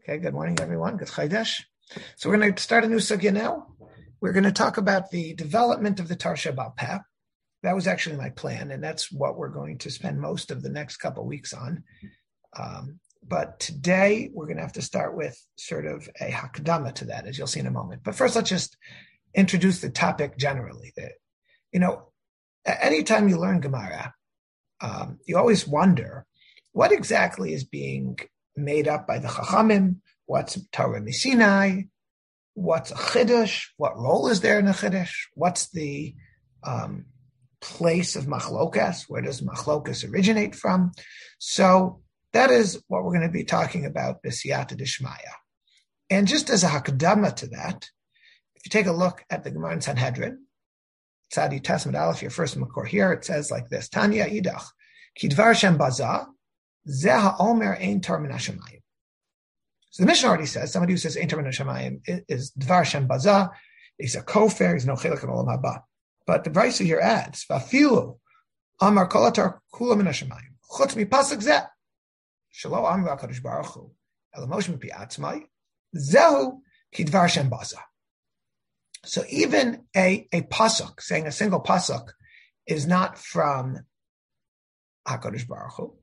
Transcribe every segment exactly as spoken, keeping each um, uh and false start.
Okay, good morning, everyone. Good Chodesh. So we're going to start a new sugya now. We're going to talk about the development of the Torah Sheba'al Peh. That was actually my plan, and that's what we're going to spend most of the next couple of weeks on. Um, but today, we're going to have to start with sort of a hakdama to that, as you'll see in a moment. But first, let's just introduce the topic generally. That, you know, anytime you learn Gemara, um, you always wonder what exactly is being made up by the Chachamim, what's Torah Misinai, what's a Chiddush, what role is there in a Chiddush, what's the um, place of Machlokas, where does Machlokas originate from? So that is what we're going to be talking about, B'siyata Dishmaya. And just as a hakdama to that, if you take a look at the Gemara in Sanhedrin, Tzadi Tasmid Aleph, your first makor here, it says like this, Tanya Idach, Kidvar Shem Baza, Zeh ha'omer ein Torah min hashamayim. So the Mishnah already says, somebody who says ein Torah min hashamayim is Dvar Shem Baza, he's a kofar, he's no chelik in olam haba. But the Brisa here adds, Vafilu amar kol haTorah kula min hashamayim, chutz mi pasuk zeh, shelo amar HaKadosh Baruch Hu, ela Moshe mipi atzmai, zehu kidvar Shem Baza. So even a, a pasuk, saying a single pasuk, is not from HaKadosh Baruch Hu,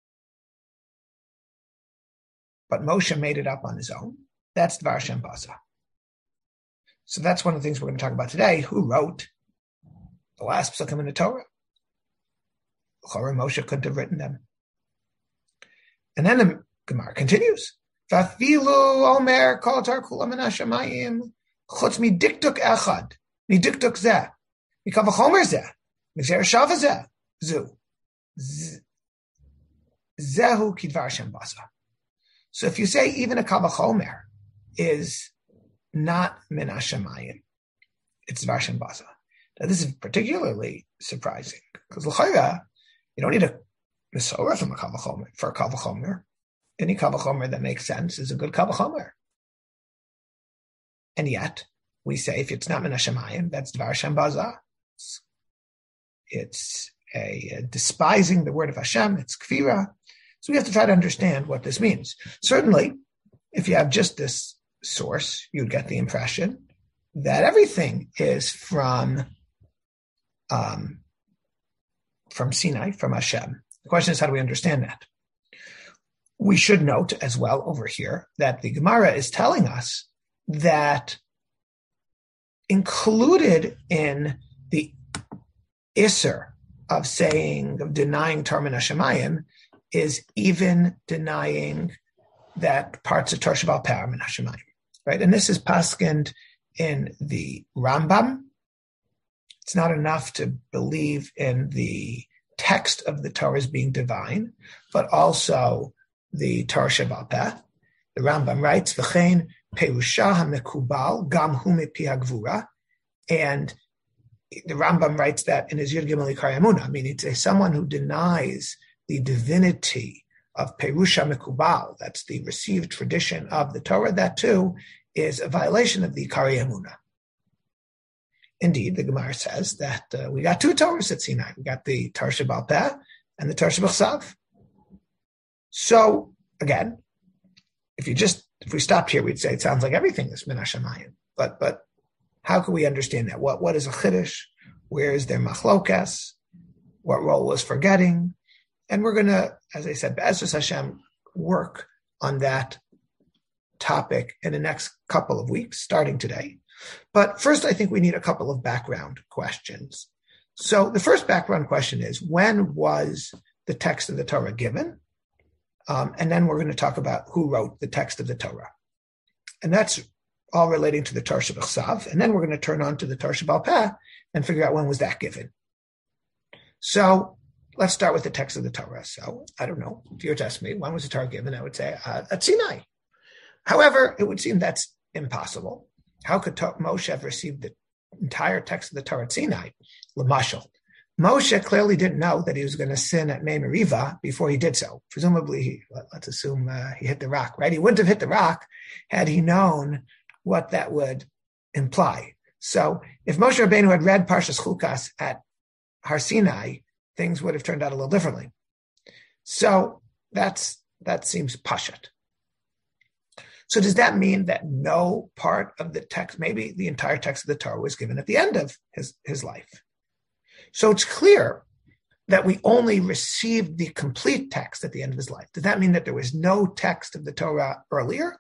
but Moshe made it up on his own. That's Dvar Shem Baza. So that's one of the things we're going to talk about today. Who wrote the last psukim in the Torah? Chorah Moshe couldn't have written them. And then the Gemara continues. Vafilu omer kol tar kula min hashamayim chutz mi diktuk echad mi diktuk zeh mi kal v'chomer zeh mi zeh shava zeh zu zehu kidvar Shem Baza. So if you say even a kal v'chomer is not min hashamayim, it's Dvar Shem Baza. Now this is particularly surprising because l'chayra you don't need a mesorah from a kal v'chomer for a kal v'chomer. Any kal v'chomer that makes sense is a good kal v'chomer. And yet we say if it's not min hashamayim, that's Dvar Shem Baza. It's, it's a, a despising the word of Hashem. It's kfira. So we have to try to understand what this means. Certainly, if you have just this source, you'd get the impression that everything is from um, from Sinai, from Hashem. The question is, how do we understand that? We should note as well over here that the Gemara is telling us that included in the Isser of saying, of denying Torah min hashamayim, is even denying that parts of Torah Sheba'al Peh are min hashamayim, right? And this is paskined in the Rambam. It's not enough to believe in the text of the Torah as being divine, but also the Torah Sheba'al Peh. The Rambam writes, V'chein perusha ha'mekubal gam hu mipi ha'gvura, and the Rambam writes that in his Yud Gimel Ikar Emunah, meaning to say someone who denies the divinity of Perusha Mekubal, that's the received tradition of the Torah, that too is a violation of the Ikar Emunah. Indeed, the Gemara says that uh, we got two Torahs at Sinai. We got the Torah Sheba'al Peh and the Torah Shebachsav. So, again, if you just, if we stopped here, we'd say it sounds like everything is min hashamayim. But, but how can we understand that? What, what is a Chiddush? Where is their machlokas? What role was forgetting? And we're going to, as I said, Be'ezus Hashem, work on that topic in the next couple of weeks, starting today. But first, I think we need a couple of background questions. So the first background question is, when was the text of the Torah given? Um, and then we're going to talk about who wrote the text of the Torah. And that's all relating to the Torah Shebachsav. And then we're going to turn on to the Torah Sheba'al Peh and figure out when was that given. So let's start with the text of the Torah. So I don't know, if you were to ask me, when was the Torah given? I would say uh, at Sinai. However, it would seem that's impossible. How could Moshe have received the entire text of the Torah at Sinai? L'mashal. Moshe clearly didn't know that he was going to sin at Mei Meriva before he did so. Presumably, he, let's assume uh, he hit the rock, right? He wouldn't have hit the rock had he known what that would imply. So if Moshe Rabbeinu had read Parshas Chukas at Har Sinai, things would have turned out a little differently. So that's that seems pashat. So does that mean that no part of the text, maybe the entire text of the Torah, was given at the end of his, his life? So it's clear that we only received the complete text at the end of his life. Does that mean that there was no text of the Torah earlier?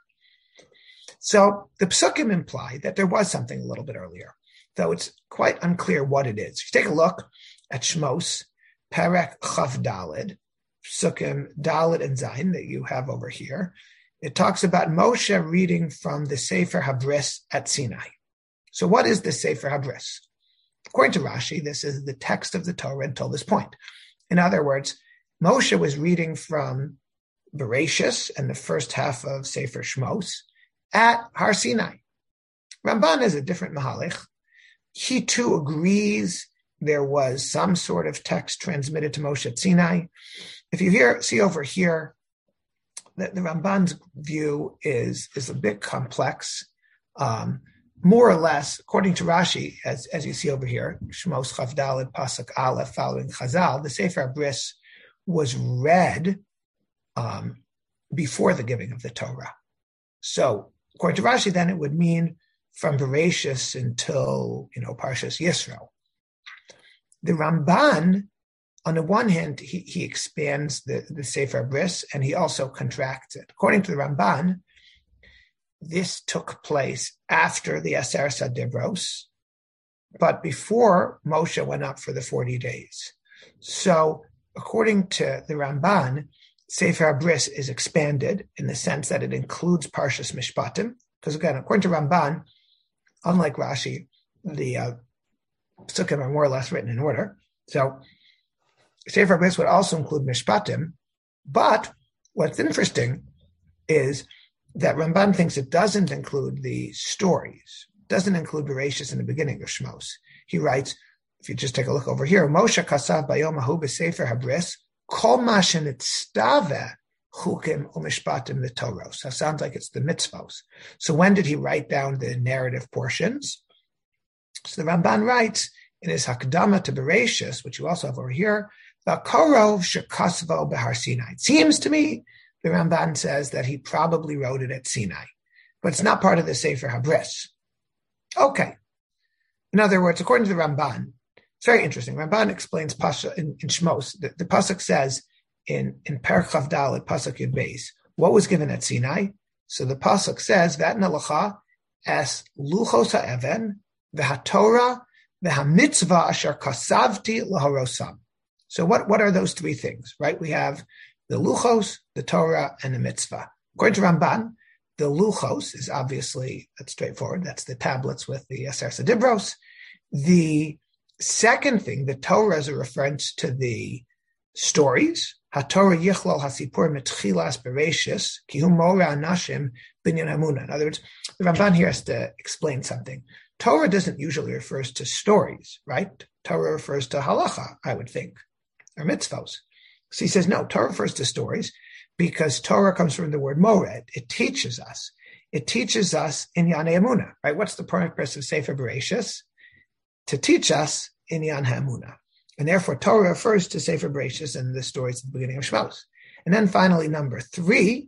So the Psukim imply that there was something a little bit earlier, though it's quite unclear what it is. If you take a look at Shmos, Perek Chav Daled, Psukim Daled and Zayin that you have over here, it talks about Moshe reading from the Sefer Habris at Sinai. So what is the Sefer Habris? According to Rashi, this is the text of the Torah until this point. In other words, Moshe was reading from Bereshis and the first half of Sefer Shmos at Har Sinai. Ramban is a different mahalich. He too agrees there was some sort of text transmitted to Moshe at Sinai. If you hear, see over here, that the Ramban's view is, is a bit complex. Um, more or less, according to Rashi, as, as you see over here, Shmos Chav Daled Pasuk Aleph following Chazal, the Sefer Habris was read um, before the giving of the Torah. So, according to Rashi, then it would mean from Bereshis until, you know, Parshas Yisro. The Ramban, on the one hand, he, he expands the, the Sefer Bris and he also contracts it. According to the Ramban, this took place after the Aseret Dibros, but before Moshe went up for the forty days. So, according to the Ramban, Sefer Bris is expanded in the sense that it includes Parshas Mishpatim, because again, according to Ramban, unlike Rashi, the uh, Psukim are more or less written in order. So Sefer Bris would also include Mishpatim, but what's interesting is that Ramban thinks it doesn't include the stories, doesn't include Bereshis in the beginning of Shmos. He writes, if you just take a look over here, Moshe Kasav Bayom Ahu B'Sefer Habris, Kol Mashen Itztave Chukim Umishpatim the Torah. So it sounds like it's the mitzvos. So when did he write down the narrative portions? So the Ramban writes in his Hakdama to Bereshis, which you also have over here, V'Korov Shekasvo Behar Sinai. It seems to me the Ramban says that he probably wrote it at Sinai, but it's not part of the Sefer Habris. Okay. In other words, according to the Ramban, it's very interesting. Ramban explains Pasha in, in Shmos. The, the pasuk says in in Perek Chav Daled pasuk Yud Beis, what was given at Sinai. So the pasuk says Vatna Lacha es luchos ha'even v'haTorah v'hamitzvah asher kasavti laharosam. So what what are those three things? Right? We have the luchos, the Torah, and the mitzvah. According to Ramban, the luchos is obviously, that's straightforward. That's the tablets with the Aseret Dibros. The second thing, the Torah, is a reference to the stories. HaTorah yichlol hasipur mitchilas bereshis ki hu mora anashim binyan hamuna. In other words, the Ramban here has to explain something. Torah doesn't usually refer to stories, right? Torah refers to halacha, I would think, or mitzvos. So he says, no, Torah refers to stories because Torah comes from the word mored. It teaches us. It teaches us in Yan Ha'emunah, right? What's the purpose of Sefer Bereshis? To teach us in Yan Ha'emunah. And therefore, Torah refers to Sefer Bereshis and the stories at the beginning of Shmos. And then finally, number three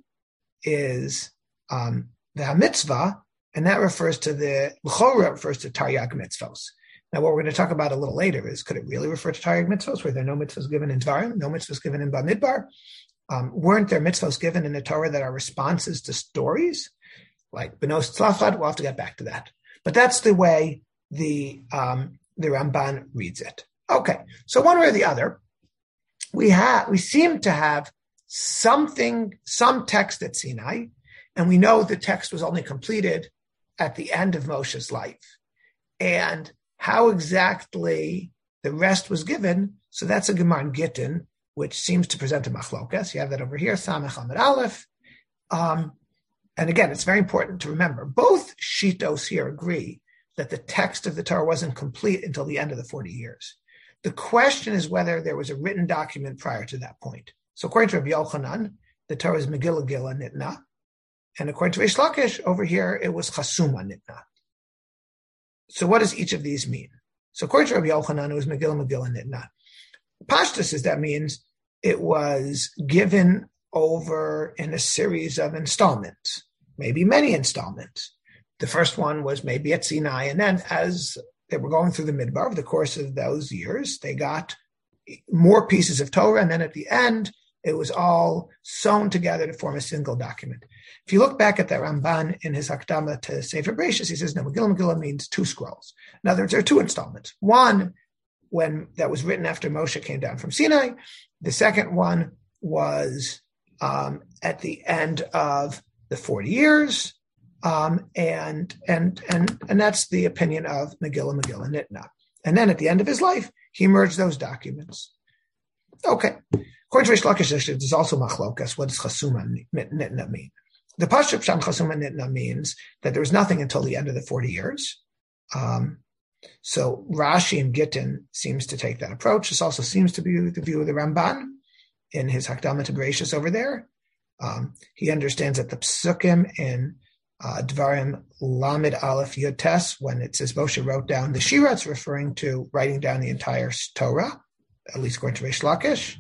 is um, the HaMitzvah, and that refers to the, L'chora refers to Taryag mitzvos. Now, what we're going to talk about a little later is, could it really refer to Taryag mitzvos? Were there no mitzvos given in Dvarim, no mitzvos given in Bamidbar? Um, weren't there mitzvos given in the Torah that are responses to stories? Like Benos Tzlafad, we'll have to get back to that. But that's the way the um, the Ramban reads it. Okay, so one way or the other, we have we seem to have something, some text at Sinai, and we know the text was only completed at the end of Moshe's life. And how exactly the rest was given, so that's a Gemara in Gittin, which seems to present a machlokas. You have that over here, Samech Amud Aleph. Um, and again, it's very important to remember, both Shitos here agree that the text of the Torah wasn't complete until the end of the forty years. The question is whether there was a written document prior to that point. So according to Rabbi Yochanan, the Torah is Megillah Gila Nitna. And according to Reish Lakish, over here, it was Chasuma Nitna. So what does each of these mean? So according to Rabbi Yochanan, it was Megillah Megillah Nitna. Pashtus is that means it was given over in a series of installments. maybe many installments. The first one was maybe at Sinai, and then as they were going through the Midbar, over the course of those years, they got more pieces of Torah, and then at the end, it was all sewn together to form a single document. If you look back at the Ramban in his Hakdama to Sefer Bereshis, he says, no, Megillah Megillah means two scrolls. In other words, there are two installments. One, when that was written after Moshe came down from Sinai. The second one was um, at the end of the forty years, um, and and and and that's the opinion of Megillah Megillah Nitna. And then at the end of his life, he merged those documents. Okay. According to Rish Lakish, there's also machlokas. What does chasuma nitna mean? The Pashup Sham chasuma nitna means that there was nothing until the end of the forty years. Um, so Rashi and Gittin seems to take that approach. This also seems to be the view of the Ramban in his Hakdama to Bereshis over there. Um, he understands that the psukim in uh, Dvarim Lamed Aleph Yud Tes, when it says Moshe wrote down the Shira, it's referring to writing down the entire Torah, at least according to Rish Lakish.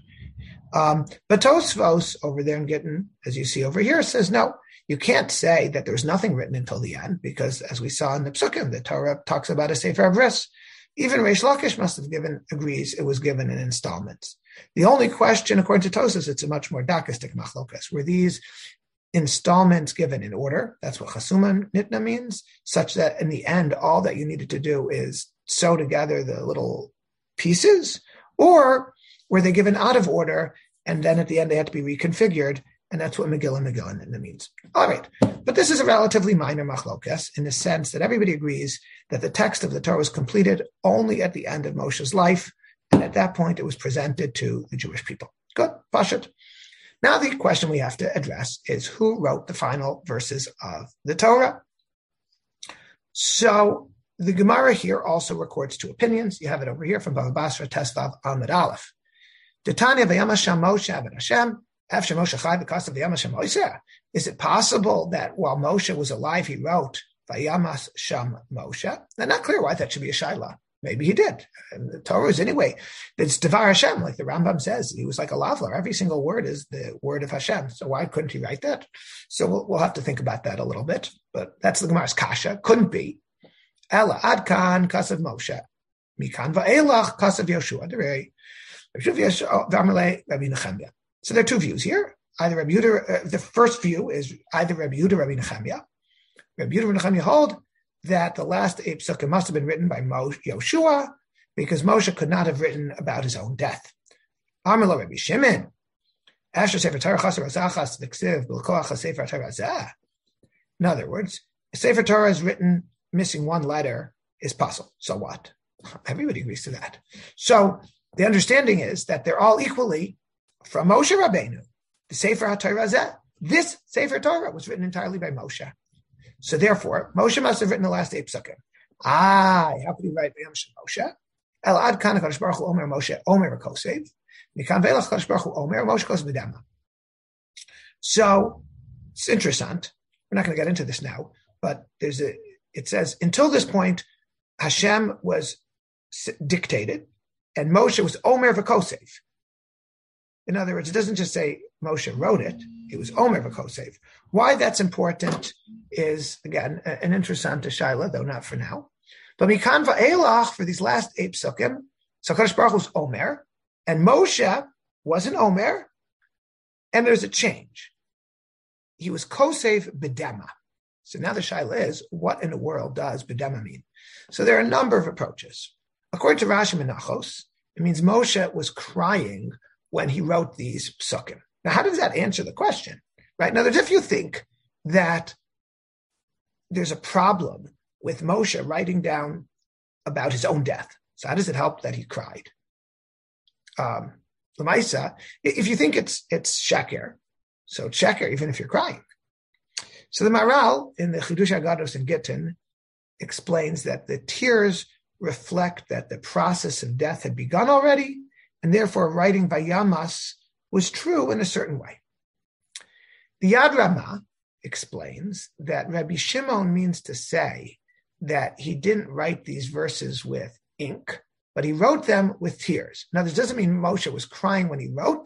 Um, but Tosfos over there in Gittin, as you see over here, says no, you can't say that there's nothing written until the end, because as we saw in the Psukim, the Torah talks about a Sefer Avris. Even Rish Lakish must have given, agrees it was given in installments. The only question, according to Tosfos, it's a much more dakistic machlokas. Were these installments given in order? That's what chasuma nitna means, such that in the end, all that you needed to do is sew together the little pieces, or were they given out of order, and then at the end they had to be reconfigured, and that's what Megillah Megillah Nitna means. All right, but this is a relatively minor machlokas in the sense that everybody agrees that the text of the Torah was completed only at the end of Moshe's life, and at that point it was presented to the Jewish people. Good, Pashut. Now the question we have to address is who wrote the final verses of the Torah? So the Gemara here also records two opinions. You have it over here from Bava Basra, Tesvav Amud Aleph. Titania v'yama Shem Moshe Aved Hashem, Ev Shem Moshe Chai v'Kasav v'yama Shem Moshe. Is it possible that while Moshe was alive, he wrote v'yamas Shem Moshe? Now, not clear why that should be a shaila. Maybe he did. And the Torah is anyway. It's Devar Hashem, like the Rambam says. He was like a lavler. Every single word is the word of Hashem. So why couldn't he write that? So we'll, we'll have to think about that a little bit. But that's the Gemara's kasha. Couldn't be. Ela adkan kasav Moshe. Mikan va'elach kasav Yoshua. So there are two views here. Either Rabbi Yehuda, uh, the first view is either Rabbi Yehuda, Rabbi Nechemia. Rabbi Yehuda, Rabbi Nechemia hold that the last eight psukim must have been written by Moshe, Yoshua, because Moshe could not have written about his own death. Amar Rabbi Shimon, Asher Sefer Torah Chaser Razachas V'Ksiv B'Lkoach Sefer Torah Zeh. In other words, a Sefer Torah is written missing one letter is possible. So what? Everybody agrees to that. So the understanding is that they're all equally from Moshe Rabbeinu. The Sefer HaTorah Zeh, this Sefer Torah was written entirely by Moshe. So therefore, Moshe must have written the last eight psukim. Ah, how could he write B'yam Shem Moshe? El ad kan HaKadosh Baruch Hu Omer Moshe Omer Kosev. Mikan ve'elach HaKadosh Baruch Hu Omer Moshe Kosev B'dama. So it's interesting. We're not going to get into this now, but there's a. It says until this point, Hashem was dictated, and Moshe was Omer V'Kosev. In other words, it doesn't just say Moshe wrote it, it was Omer V'Kosev. Why that's important is, again, an interesting shaila, though not for now. But Mikan Va'elach, for these last eight psukim, so HaKadosh Baruch Hu was Omer, and Moshe wasn't Omer, and there's a change. He was Kosev B'dema. So now the shaila is, what in the world does B'dema mean? So there are a number of approaches. According to Rashi Menachos, it means Moshe was crying when he wrote these psukim. Now, how does that answer the question? Right? In other words, if you think that there's a problem with Moshe writing down about his own death, so how does it help that he cried? Um, L'maisa, if you think it's it's sheker, so it's sheker even if you're crying. So the Maral in the Chidush Agados in Gittin explains that the tears reflect that the process of death had begun already, and therefore writing by Yamas was true in a certain way. The Yad Ramah explains that Rabbi Shimon means to say that he didn't write these verses with ink, but he wrote them with tears. Now, this doesn't mean Moshe was crying when he wrote them.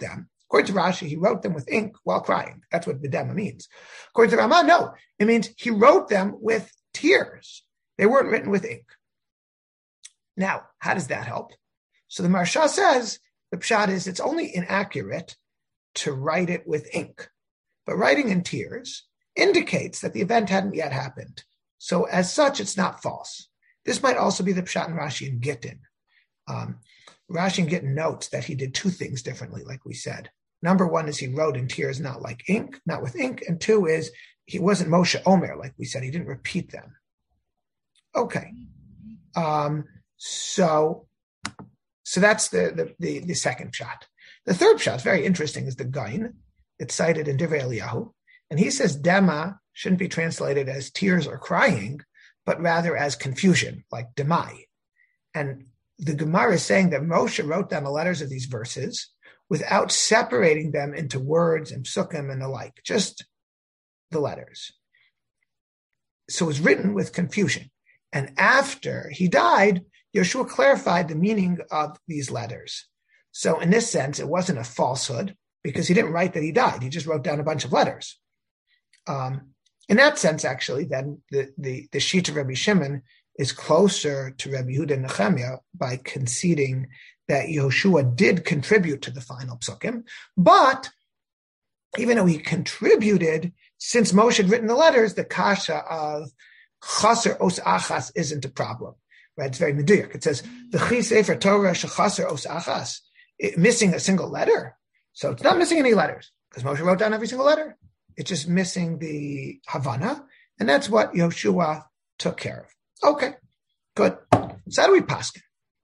According to Rashi, he wrote them with ink while crying. That's what B'dema means. According to Rama, no, it means he wrote them with tears. They weren't written with ink. Now, how does that help? So the Maharsha says, the pshat is it's only inaccurate to write it with ink, but writing in tears indicates that the event hadn't yet happened. So as such, it's not false. This might also be the pshat in Rashi and Gittin. Um, Rashi and Gittin notes that he did two things differently, like we said. Number one is he wrote in tears, not like ink, not with ink. And two is he wasn't Moshe Omer, like we said. He didn't repeat them. Okay. Um, so, so that's the, the, the, the second pshat. The third pshat is very interesting, is the Gain. It's cited in Divrei Eliyahu. And he says dema shouldn't be translated as tears or crying, but rather as confusion, like demai. And the Gemara is saying that Moshe wrote down the letters of these verses without separating them into words and psukim and the like, just the letters. So it was written with confusion. And after he died, Yeshua clarified the meaning of these letters. So in this sense, it wasn't a falsehood because he didn't write that he died. He just wrote down a bunch of letters. Um, in that sense, actually, then the, the, the sheet of Rabbi Shimon is closer to Rabbi Yehuda and Nehemiah by conceding that Yehoshua did contribute to the final psukim. But even though he contributed, since Moshe had written the letters, the kasha of chaser os achas isn't a problem. Right? It's very meduyuk. It says the chi sefer Torah shechaser os achas, it, missing a single letter. So it's not missing any letters because Moshe wrote down every single letter. It's just missing the Havana, and that's what Yehoshua took care of. Okay, good. So how do we paskin?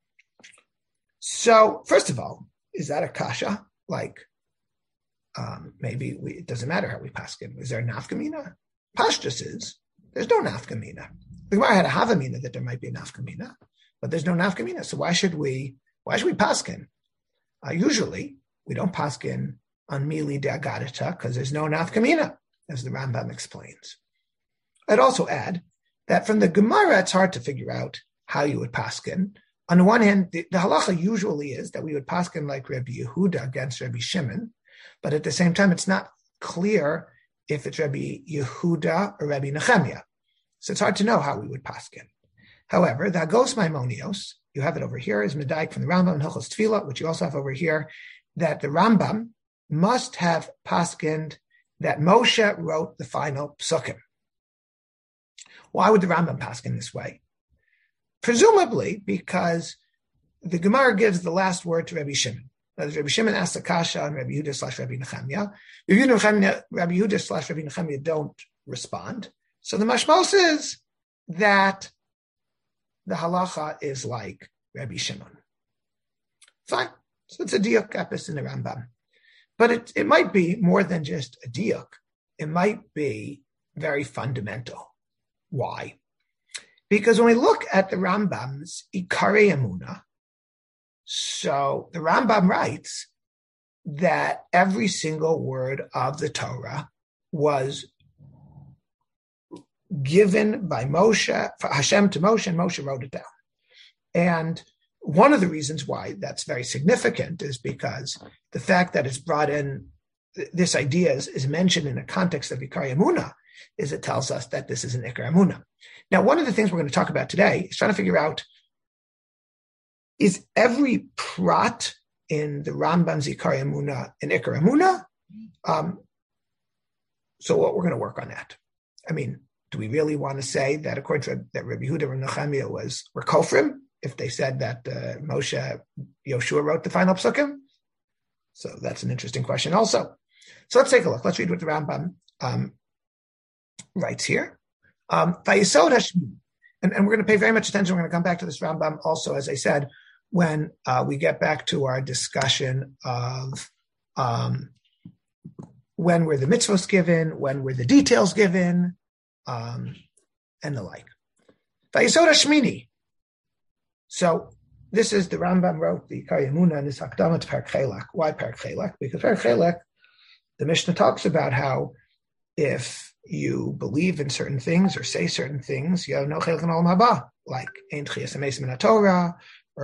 So first of all, is that a kasha? Like um, maybe we, it doesn't matter how we paskin. Is there a nafkamina? Pashtus is there's no nafkamina. The Gemara had a havamina that there might be a nafkamina, but there's no nafkamina. So why should we? Why should we paskin? Uh, usually we don't paskin on mili de agadita because there's no nafkamina, as the Rambam explains. I'd also add that from the Gemara, it's hard to figure out how you would paskin. On the one hand, the, the halacha usually is that we would paskin like Rabbi Yehuda against Rabbi Shimon, but at the same time, it's not clear if it's Rabbi Yehuda or Rabbi Nehemiah. So it's hard to know how we would paskin. However, the Agos Maimonios, you have it over here, is Medaik from the Rambam and Hilchos Tefillah, which you also have over here, that the Rambam must have paskined that Moshe wrote the final psukim. Why would the Rambam paskin this way? Presumably because the Gemara gives the last word to Rabbi Shimon. Rabbi Shimon asks the kasha on Rabbi Yehuda slash Rabbi Nechemiah. Rabbi Yehuda slash Rabbi Nechemiah don't respond. So the mashmos is that the halacha is like Rabbi Shimon. Fine. So it's a diuk epis in the Rambam. But it, it might be more than just a diuk. It might be very fundamental. Why? Because when we look at the Rambam's Ikarei Emunah, so the Rambam writes that every single word of the Torah was given by Moshe, Hashem to Moshe, and Moshe wrote it down. And one of the reasons why that's very significant is because the fact that it's brought in, this idea is, is mentioned in the context of Ikarei Emunah, is it tells us that this is an Ikarei Emunah. Now, one of the things we're going to talk about today is trying to figure out, is every prat in the Rambam's Ikarei Emunah an Ikarei Emunah? Um, so what we're going to work on that. I mean, do we really want to say that according to that Rabbi Yehuda and Nechemiah was were kofrim if they said that uh, Moshe Yoshua wrote the final psukim? So that's an interesting question also. So let's take a look. Let's read what the Rambam um, writes here. Um, and, and we're going to pay very much attention. We're going to come back to this Rambam also, as I said, when uh, we get back to our discussion of um, when were the mitzvos given, when were the details given, um, and the like. Vayisod Hashmini. So this is the Rambam wrote the Ikarei Emunah and this Hakdama to Perek Chelek. Why Perek Chelek? Because Perek Chelek, the Mishnah talks about how if you believe in certain things or say certain things, you have no chelek in olam haba, like Ein Tchias HaMesim in Torah, or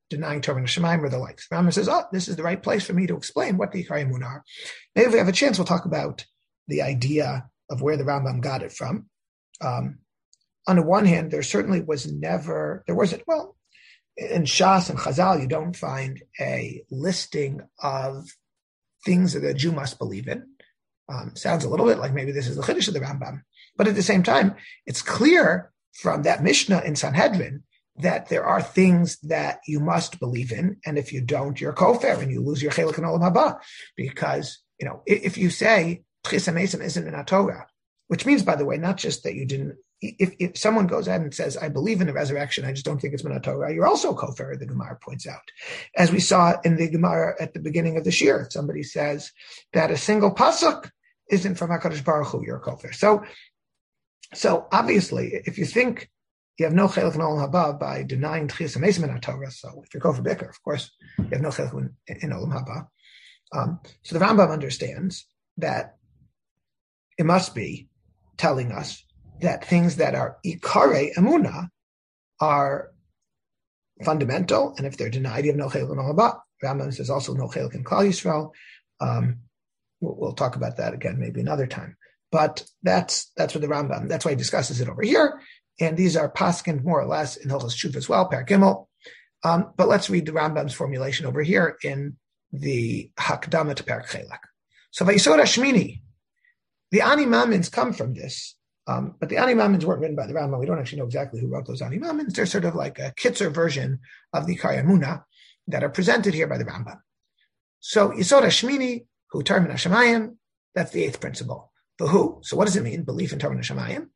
denying Torah and Shemayim or the likes. Rambam says, oh, this is the right place for me to explain what the Ikar Emunah are. Maybe if we have a chance, we'll talk about the idea of where the Rambam got it from. Um, on the one hand, there certainly was never, there wasn't, well, in Shas and Chazal, you don't find a listing of things that a Jew must believe in. Um, sounds a little bit like maybe this is the Chiddush of the Rambam. But at the same time, it's clear from that Mishnah in Sanhedrin that there are things that you must believe in, and if you don't, you're kofar and you lose your chelik in olam haba. Because, you know, if you say Tchis HaMesim isn't in a Torah, which means, by the way, not just that you didn't, if, if someone goes ahead and says, I believe in the resurrection, I just don't think it's in Torah, you're also kofar, the Gemara points out. As we saw in the Gemara at the beginning of this year, if somebody says that a single pasuk isn't from HaKadosh Baruch Hu, you're kofar. So, so obviously, if you think you have no chelik in olam haba by denying Tchis HaMesim in Torah. So if you're kofar biker, of course, you have no chelik in, in olam haba. Um, so the Rambam understands that it must be telling us that things that are ikare emunah are fundamental, and if they're denied, you have no chelik in olam haba. Rambam says also no chelik in Klal Yisrael. Um, we'll, we'll talk about that again maybe another time. But that's that's what the Rambam. That's why he discusses it over here. And these are paskin more or less in Hilchos Tshuva as well, Perek Gimel. Um, but let's read the Rambam's formulation over here in the Hakdama to Perek Chelek. So Vayisod Hashmini, the Ani Mamins come from this, um, but the Ani Mamins weren't written by the Rambam. We don't actually know exactly who wrote those Ani Mamins. They're sort of like a kitzer version of the Ikar Emunah that are presented here by the Rambam. So Yisod Hashmini, hu Torah min Hashamayim, that's the eighth principle. The who. So what does it mean? Belief in Torah min Hashamayim.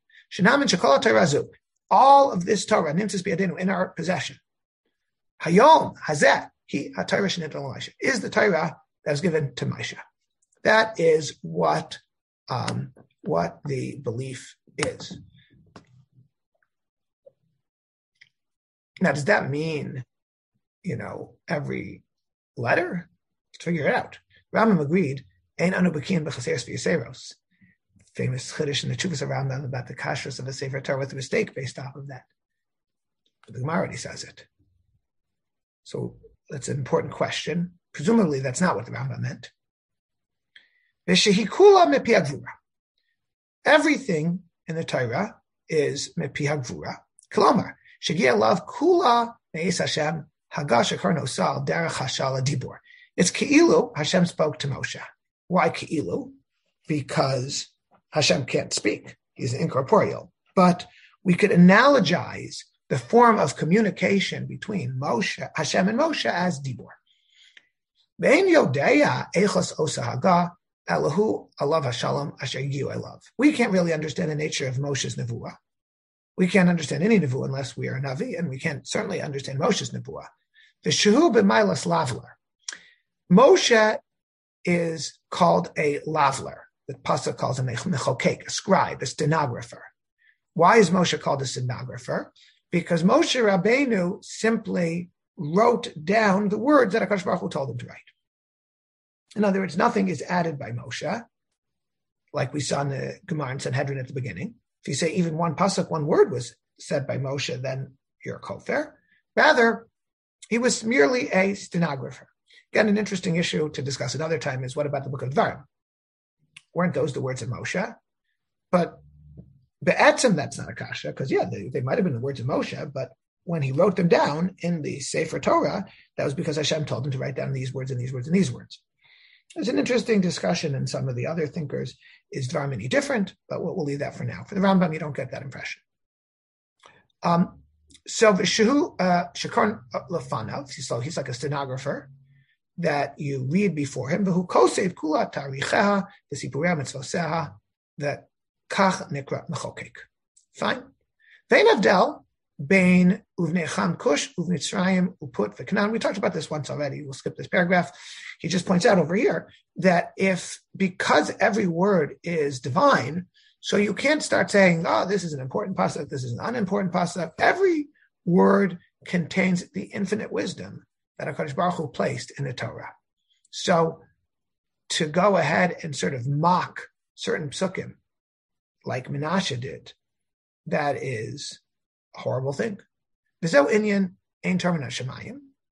All of this Torah, Nimtzis B'Yadinu, in our possession. Hayom, Hazeh, He, HaTorah Shenit Al Moshe, is the Torah that was given to Moshe. That is what, um, what the belief is. Now, does that mean, you know, every letter? Let's figure it out. Rambam agreed, Ein anu b'kiyin b'chaseres v'yaseros. Famous chiddush in the Chuvas Rambam about the kashrus of a Sefer Torah with a mistake based off of that. But the Gemara already says it. So that's an important question. Presumably that's not what the Rambam meant. V'shehikula mepi hagvura. Everything in the Torah is mepi hagvura. Kolomar, shegia lav kula me'es Hashem hagash akar nosal derech hashal adibur. It's keilu Hashem spoke to Moshe. Why keilu? Because Hashem can't speak. He's incorporeal. But we could analogize the form of communication between Moshe, Hashem and Moshe as dibur. Ve'en yodeya echos osa haga elahu alav hashalom asher yigiu elav. We can't really understand the nature of Moshe's nevuah. We can't understand any nevuah unless we are a navi, and we can't certainly understand Moshe's nevuah. V'shehu b'mailas lavler. Moshe is called a lavler. The pasuk calls him a mechokek, a scribe, a stenographer. Why is Moshe called a stenographer? Because Moshe Rabbeinu simply wrote down the words that HaKadosh Baruch Hu told him to write. In other words, nothing is added by Moshe, like we saw in the Gemara in Sanhedrin at the beginning. If you say even one pasuk, one word was said by Moshe, then you're a kofar. Rather, he was merely a stenographer. Again, an interesting issue to discuss another time is what about the book of Dvarim? Weren't those the words of Moshe? But be'etzem, that's not a kasha, because yeah, they, they might have been the words of Moshe, but when he wrote them down in the Sefer Torah, that was because Hashem told him to write down these words and these words and these words. There's an interesting discussion in some of the other thinkers. Is Dvarim any different? But we'll, we'll leave that for now. For the Rambam, you don't get that impression. Um, so Vishu Shakon Lefanav, so he's like a stenographer that you read before him. V'hu kosev kula taricheha v'sipurea mitzvoseha that kach nikra mechokek. Fine. Vein avdel bein uvnei Cham Kush uvnitzrayim uput v'kanan. We talked about this once already. We'll skip this paragraph. He just points out over here that if, because every word is divine, so you can't start saying, oh, this is an important pasuk, this is an unimportant pasuk. Every word contains the infinite wisdom that HaKadosh Baruch Hu placed in the Torah. So to go ahead and sort of mock certain psukim, like Menashe did, that is a horrible thing. V'zeu inyan ein Torah min hashamayim.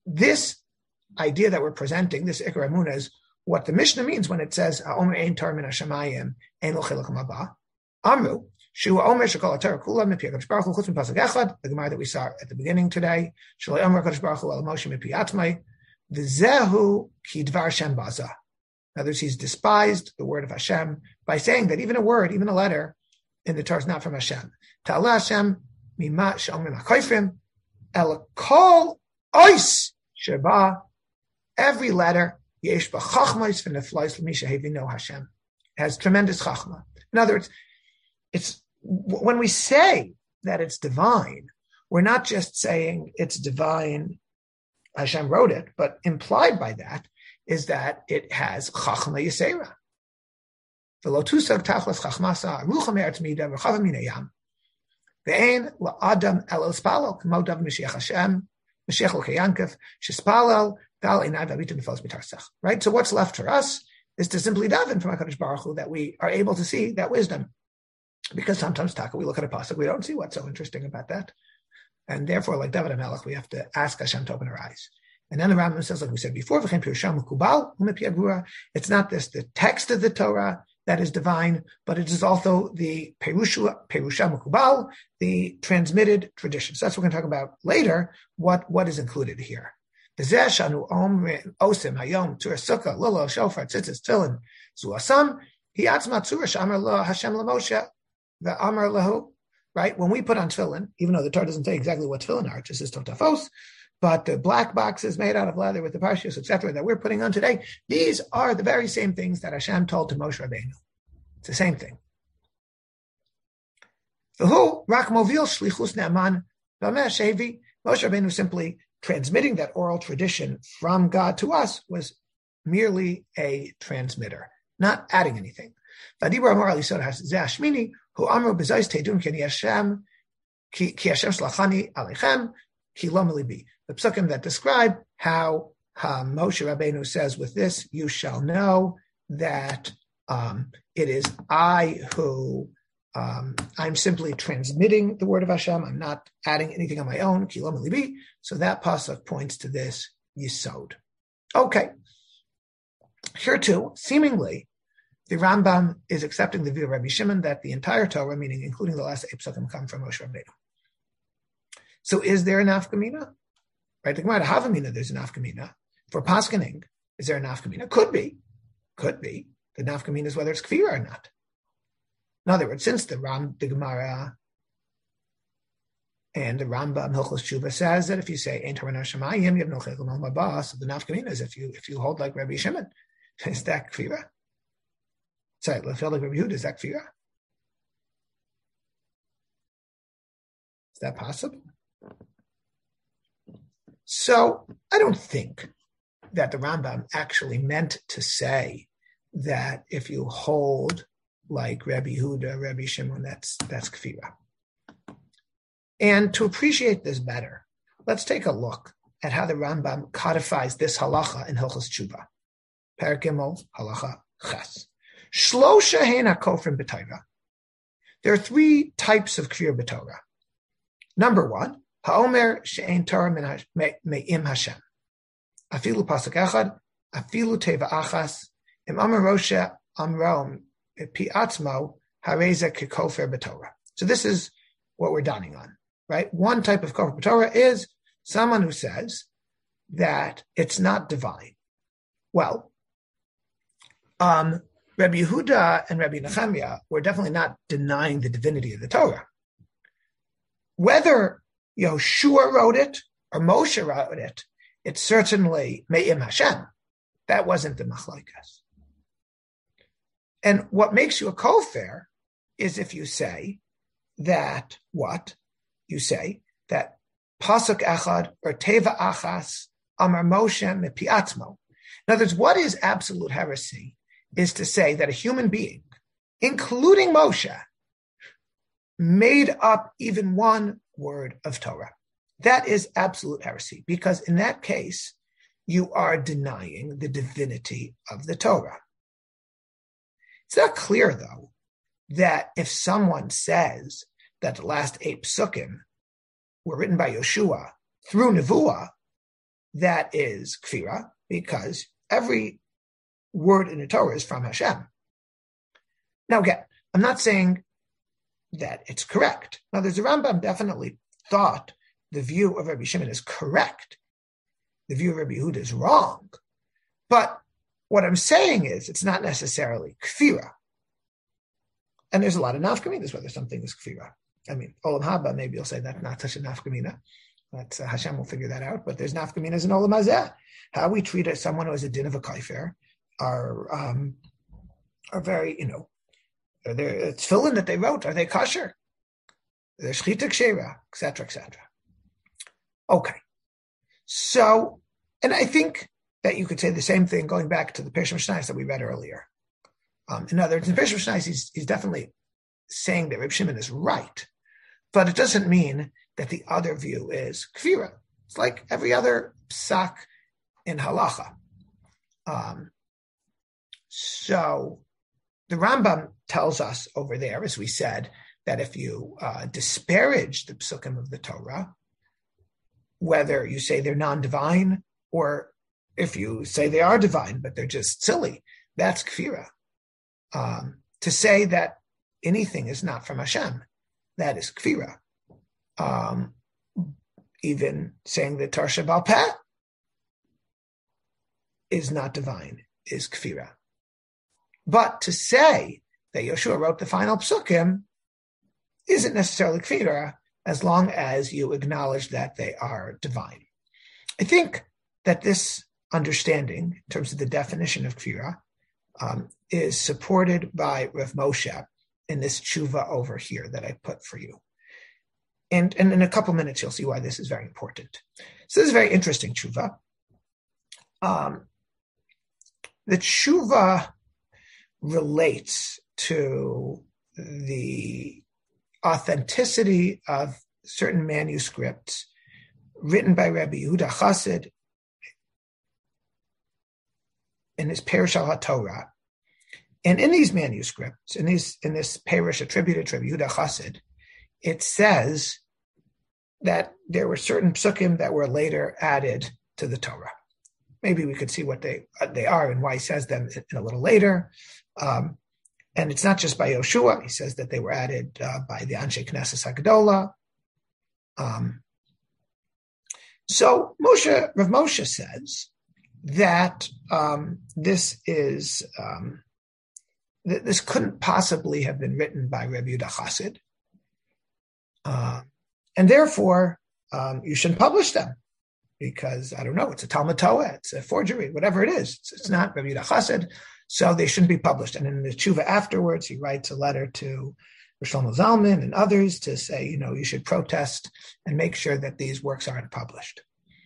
this idea that we're presenting, this Ikar Emunah, is what the Mishnah means when it says, Ha'omer ein Torah min hashamayim, ein lo chilek haba. Amru, Shu Omer Shekol HaTorah Kula Mipi HaKadosh Baruch Hu Chutz Min Pasuk Echad, the Gemara that we saw at the beginning today, Shalei Omer HaKadosh Baruch Hu Al Moshe Mipi Atmai, V'zehu Ki Dvar Shem Baza. In other words, he's despised the word of Hashem by saying that even a word, even a letter in the Torah is not from Hashem. Ta'ala Hashem Mima She'omrim HaKoifrim El Kol Ois Sheba. Every letter Yesh B'Chachmos V'Neflois L'mi Shehevino Hashem has tremendous chachma. In other words, it's when we say that it's divine, we're not just saying it's divine, Hashem wrote it, but implied by that is that it has chachma yisera. V'lo tusag tachlas chachmasa rucha me'eretz mida v'chava min hayam ve'ein la'adam el spalal k'mo dav Mashiach Hashem Mashiach l'kayankef shespalal dal einad v'avitim b'fos b'tarsach. Right. So what's left for us is to simply daven from HaKadosh Baruch Hu that we are able to see that wisdom. Because sometimes, Taka, we look at a pasuk, we don't see what's so interesting about that. And therefore, like David HaMelech, we have to ask Hashem to open our eyes. And then the Rambam says, like we said before, it's not just the text of the Torah that is divine, but it is also the Perusha Mukubal, the transmitted tradition. So that's what we're going to talk about later, what, what is included here. Osim, Hayom, Tura Sukkah, Lilo, Shofar, Tzitzis, Tefillin, Zuasam, Hiatzma Tura, Shamar Lo, Hashem LaMoshe, the Amar Lahu, right? When we put on tefillin, even though the Torah doesn't say exactly what tefillin are, it just says totafos, but the black boxes made out of leather with the parshios, et cetera, that we're putting on today, these are the very same things that Hashem told to Moshe Rabbeinu. It's the same thing. V'hu rak movil shlichus ne'aman v'ameh shevi. Moshe Rabbeinu simply transmitting that oral tradition from God to us was merely a transmitter, not adding anything. V'adibur amar alisod has ze'ashmini who amru b'zayis teidun ki Hashem ki Hashem shlachani alechem ki lo melibi. The psukim that describe how uh, Moshe Rabbeinu says, with this you shall know that um, it is I who um, I'm simply transmitting the word of Hashem. I'm not adding anything on my own. Ki lo melibi. So that pasuk points to this yisod. Okay. Here too, seemingly, the Rambam is accepting the view of Rabbi Shimon that the entire Torah, meaning including the last eight psukim, come from Moshe Rabbeinu. So is there an nafkamina? Right, the Gemara Havamina, there's an nafkamina. For paskening, is there a nafkamina? Could be. Could be. The nafkamina is whether it's kfira or not. In other words, since the Ram, the Gemara and the Rambam Hilchos Tshuva says that if you say Ein Torah Shemayim, you have no chilek no haba. So the nafkamina is if you if you hold like Rabbi Shimon, is that kfira? Sorry, let's hold like Rabbi Yehuda, is that kfira? Is that possible? So I don't think that the Rambam actually meant to say that if you hold like Rabbi Yehuda, Rabbi Shimon, that's that's kfira. And to appreciate this better, let's take a look at how the Rambam codifies this halacha in Hilchos Tshuva. Perek Gimel, halacha ches. Shlosha hein hakofrim b'Torah. There are three types of kfir b'Torah. Number one, ha'omer she'ein Torah me'im Hashem. Afilu pasuk echad, afilu teva achas, im amar rosha amrom pi atzmo hareza kekofer b'Torah. So this is what we're donning on, right? One type of kofer b'Torah is someone who says that it's not divine. Well, um, Rabbi Yehuda and Rabbi Nechemiah were definitely not denying the divinity of the Torah. Whether Yoshua wrote it or Moshe wrote it, it's certainly Me'im Hashem. That wasn't the machlokes. And what makes you a kofar is if you say that what? You say that Pasuk Echad or Teva Achas Amar Moshe Mepi Atzmo. In other words, what is absolute heresy is to say that a human being, including Moshe, made up even one word of Torah. That is absolute heresy, because in that case, you are denying the divinity of the Torah. It's not clear, though, that if someone says that the last eight psukim were written by Yeshua through Nevuah, that is kfira, because every word in the Torah is from Hashem. Now again, I'm not saying that it's correct. Now there's the Rambam definitely thought the view of Rabbi Shimon is correct. The view of Rabbi Yehuda is wrong. But what I'm saying is it's not necessarily kfira. And there's a lot of nafkaminas whether something is kfira. I mean, Olam Haba, maybe you'll say that's not such a nafkamina. That's uh, Hashem will figure that out. But there's nafkaminas in Olam Hazeh. How we treat someone who has a din of a kaifer are um, are very, you know, are there tefillin that they wrote, are they kosher? They're shchita kshera, et cetera, et cetera. Okay. So, and I think that you could say the same thing going back to the Pirush Mishnayos that we read earlier. Um, in other words, in Pirush Mishnayos, he's, he's definitely saying that Reb Shimon is right, but it doesn't mean that the other view is kfira. It's like every other psak in halacha. Um, so the Rambam tells us over there, as we said, that if you uh, disparage the psukim of the Torah, whether you say they're non-divine or if you say they are divine, but they're just silly, that's kfira. Um, to say that anything is not from Hashem, that is kfira. Um, even saying that Torah Sheba'al Peh is not divine is kfira. But to say that Yeshua wrote the final psukim isn't necessarily kfira, as long as you acknowledge that they are divine. I think that this understanding, in terms of the definition of kfira, um, is supported by Rav Moshe in this tshuva over here that I put for you. And, and in a couple minutes, you'll see why this is very important. So this is a very interesting tshuva. Um, the tshuva relates to the authenticity of certain manuscripts written by Rabbi Yehuda Chassid in his Perush al HaTorah. And in these manuscripts, in these in this Perush attributed to Rabbi Yehuda Chassid, it says that there were certain psukim that were later added to the Torah. Maybe we could see what they they are and why he says them in a little later. Um, and it's not just by Yoshua. He says that they were added uh, by the Anshe Knesset HaGedolah. Um, so Moshe, Rav Moshe says that um, this is um, th- this couldn't possibly have been written by Rabbi Yehuda Chassid, uh, and therefore um, you shouldn't publish them because I don't know, it's a Talmud Torah, it's a forgery, whatever it is. It's, it's not Rabbi Yehuda Chassid. So they shouldn't be published. And in the tshuva afterwards, he writes a letter to Shlomo Zalman and others to say, you know, you should protest and make sure that these works aren't published.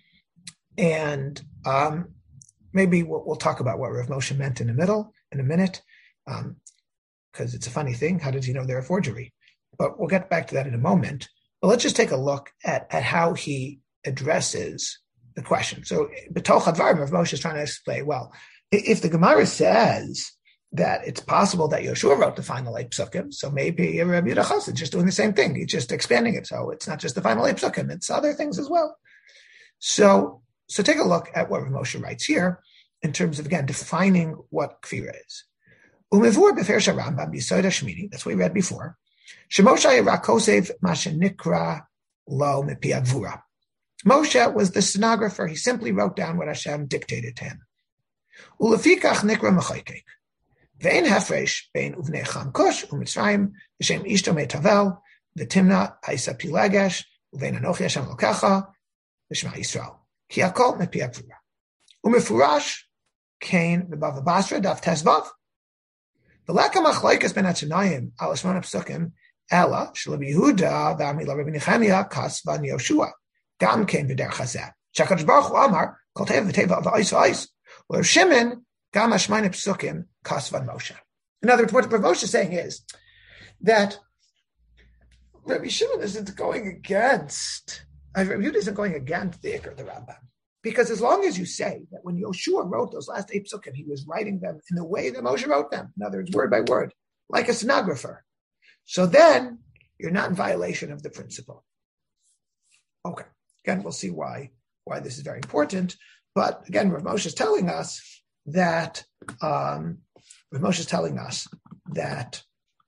And um, maybe we'll, we'll talk about what Rav Moshe meant in the middle in a minute, because um, it's a funny thing. How does he know they're a forgery? But we'll get back to that in a moment. But let's just take a look at, at how he addresses the question. So, B'toch Hadvarim, Rav Moshe is trying to explain, well, if the Gemara says that it's possible that Yeshua wrote the final eight psukim, so maybe Rabbi Yehuda Chassid is just doing the same thing. He's just expanding it. So it's not just the final eight psukim, it's other things as well. So, so take a look at what Rav Moshe writes here in terms of, again, defining what kfira is. Umevur b'Perush Rambam Yisod HaShmini, that's what we read before. Shemoshe Rakosev Mashenikra Lo Mipi Gvura. Moshe was the stenographer. He simply wrote down what Hashem dictated to him. Ulefikach nikra mechaykek. Ve'en hefresh bein uvnei Cham Kush u'Mitzrayim v'shem ishto meitavel v'timna ha'isa pilagesh uvein anochi Hashem lokecha v'shema Yisrael ki hakol mepi gvura. Umefurash kain v'bava basra daf tesvav. V'leka machlokes ben haTanayim al shmona psukim ela shel Yehuda v'amila Rabbi Nechemia kas van Yoshua gam kain v'der chazeh shakadosh baruch hu amar kol teva v'teva v'ais v'ais. Well, Shimon, Gama Shmaine Psukim, Kasvan Moshe. In other words, what Rav Moshe is saying is that Rabbi Shimon isn't going against, Rabbi Yehuda isn't going against the Iker, the Rambam. Because as long as you say that when Yoshua wrote those last eight Psukim, he was writing them in the way that Moshe wrote them, in other words, word by word, like a stenographer. So then you're not in violation of the principle. Okay, again, we'll see why why this is very important. But again, Rav Moshe is telling us that um, Rav Moshe is telling us that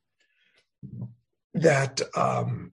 that um,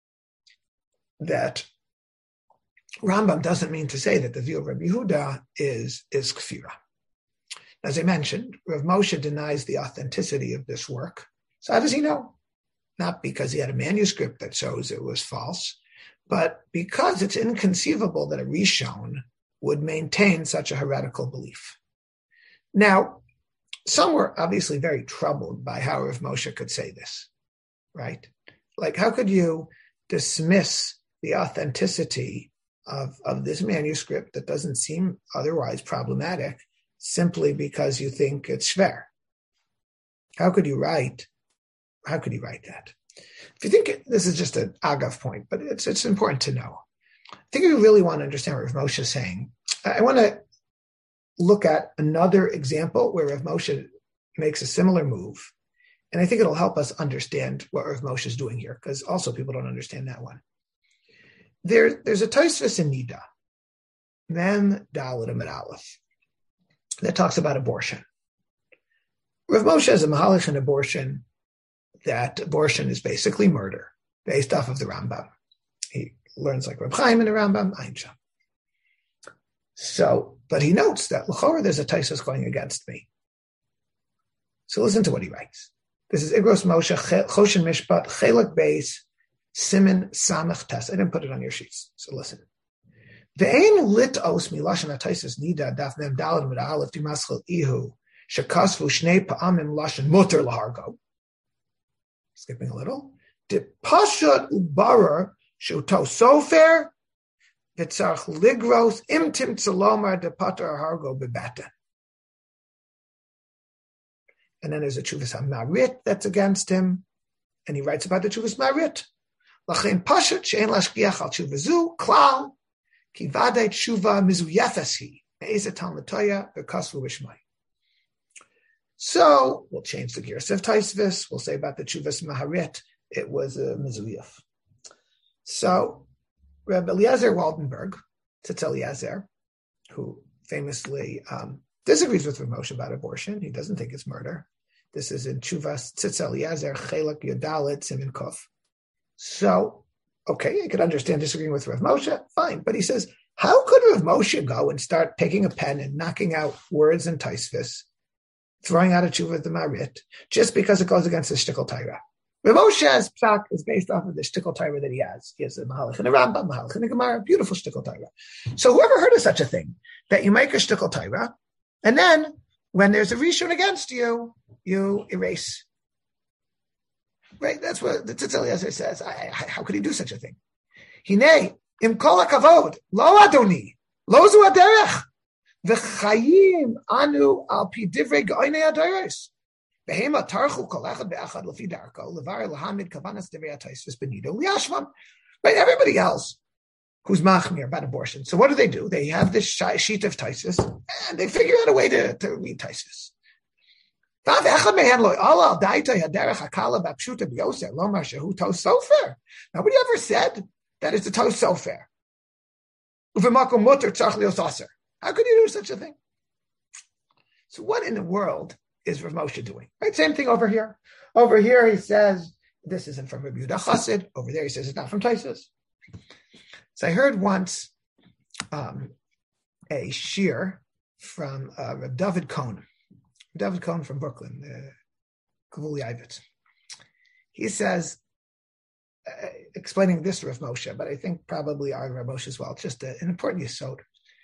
that Rambam doesn't mean to say that the view of Rabbi Yehuda is is kfira. As I mentioned, Rav Moshe denies the authenticity of this work. So how does he know? Not because he had a manuscript that shows it was false, but because it's inconceivable that a Rishon would maintain such a heretical belief. Now, some were obviously very troubled by how Rav Moshe could say this, right? Like, how could you dismiss the authenticity of, of this manuscript that doesn't seem otherwise problematic simply because you think it's shver? How could you write? How could you write that? If you think it, this is just an agav point, but it's it's important to know. I think if you really want to understand what Rav Moshe is saying, I want to look at another example where Rav Moshe makes a similar move, and I think it'll help us understand what Rav Moshe is doing here, because also people don't understand that one. There, there's a Tosfos in Nida, Mem Dalet Amud Aleph, that talks about abortion. Rav Moshe has a mahalach in abortion, that abortion is basically murder, based off of the Rambam. He learns like Reb Chaim in the Rambam, Einsham. So, but he notes that l'chorah there's a Tosfos going against me. So listen to what he writes. This is Igros Moshe Choshen Mishpat Chelek Beis Siman Samach Tes. I didn't put it on your sheets, so listen. Ve'ein lit os milashon ha-Tosfos Nida daf mem daled amud aleph dimaschel ihu shekasvu shnei pa'amim lashon muter lahargo. Skipping a little. De pashut ubarer shuto sofer v'tzarch ligros imtim tzalomar de pater hargo bebata. And then there's a Tshuvas HaMarit that's against him, and he writes about the Tshuvas Marit. Lachein pashut she'en lashgiach al tshuva zu klal ki vadei tshuva mizuyefes hi me'ezet Talmud Toya v'kasvu b'shmai. So we'll change the gears of Tosfos. We'll say about the Tshuvas Maharit, it was a mizuyef. So Reb Eliezer Waldenberg, Tzitz Eliezer, who famously um, disagrees with Rav Moshe about abortion. He doesn't think it's murder. This is in Tshuvas Tzitz Eliezer, Chelek Yodalet Siman Kuf. So, okay, I could understand disagreeing with Rav Moshe, fine. But he says, how could Rav Moshe go and start taking a pen and knocking out words in Tosfos, throwing out a Tshuvas the Marit, just because it goes against the Shtickle Torah? Rav Moshe's psak is based off of the Shtickle Torah that he has. He has a Mahalach and a Rambam, Mahalach and a Gemara, beautiful Shtickle Torah. So whoever heard of such a thing, that you make a Shtickle Torah, and then when there's a Rishon against you, you erase. Right? That's what the Tzitz Eliezer says. I, I, how could he do such a thing? Hinei, im kol hakavod, lo adoni, lo zu aderech, v'chayim anu al pi divrei g'oinei adoros. Behema tarchu kol echad be'echad lefi darko, levar lahamid kavanas divrei Tosfos benido liashvam. Right? Everybody else who's machmir about abortion. So what do they do? They have this sheet of Tosfos, and they figure out a way to, to read Tosfos. Nobody ever said that it's a tos sofer. How could you do such a thing? So what in the world is Rav Moshe doing? Right, same thing over here. Over here he says, this isn't from Rabbi Yehuda Chassid. Over there he says it's not from Tosfos. So I heard once um, a shir from uh, Reb David Cohn. David Cohn from Brooklyn, uh, Kavuli Ivitz. He says, uh, explaining this to Rav Moshe, but I think probably our Rav Moshe as well, it's just a, an important yesod.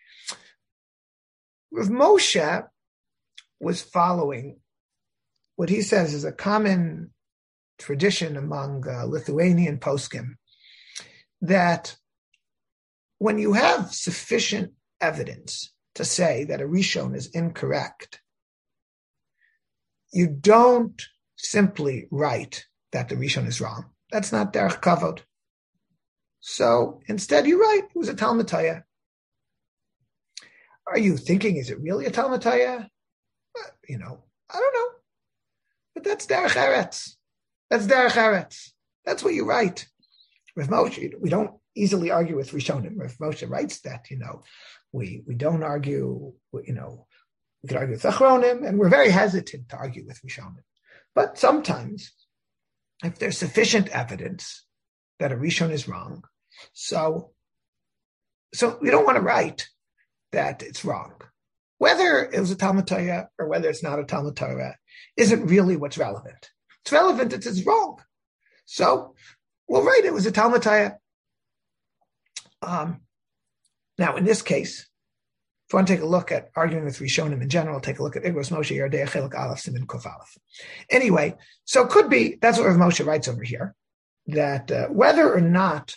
Rav Moshe was following what he says is a common tradition among uh, Lithuanian poskim, that when you have sufficient evidence to say that a Rishon is incorrect, you don't simply write that the Rishon is wrong. That's not derech kavod. So instead you write, it was a Talmud Toya. Are you thinking, is it really a Talmud Toya? You know, I don't know. But that's derech eretz. That's derech eretz. That's what you write. Rav Moshe, we don't easily argue with Rishonim. Rav Moshe writes that, you know, we we don't argue, you know, we could argue with Achronim, and we're very hesitant to argue with Rishonim. But sometimes, if there's sufficient evidence that a Rishon is wrong, so, so we don't want to write that it's wrong. Whether it was a Talmud Torah or whether it's not a Talmud Torah isn't really what's relevant. It's relevant that it's wrong. So we'll write it was a Talmud Torah. Um, now, in this case, if you want to take a look at arguing with Rishonim in general, take a look at Igros Moshe Yerdei Chelik Aleph Siman Kuf Aleph. Anyway, so it could be, that's what Rav Moshe writes over here, that uh, whether or not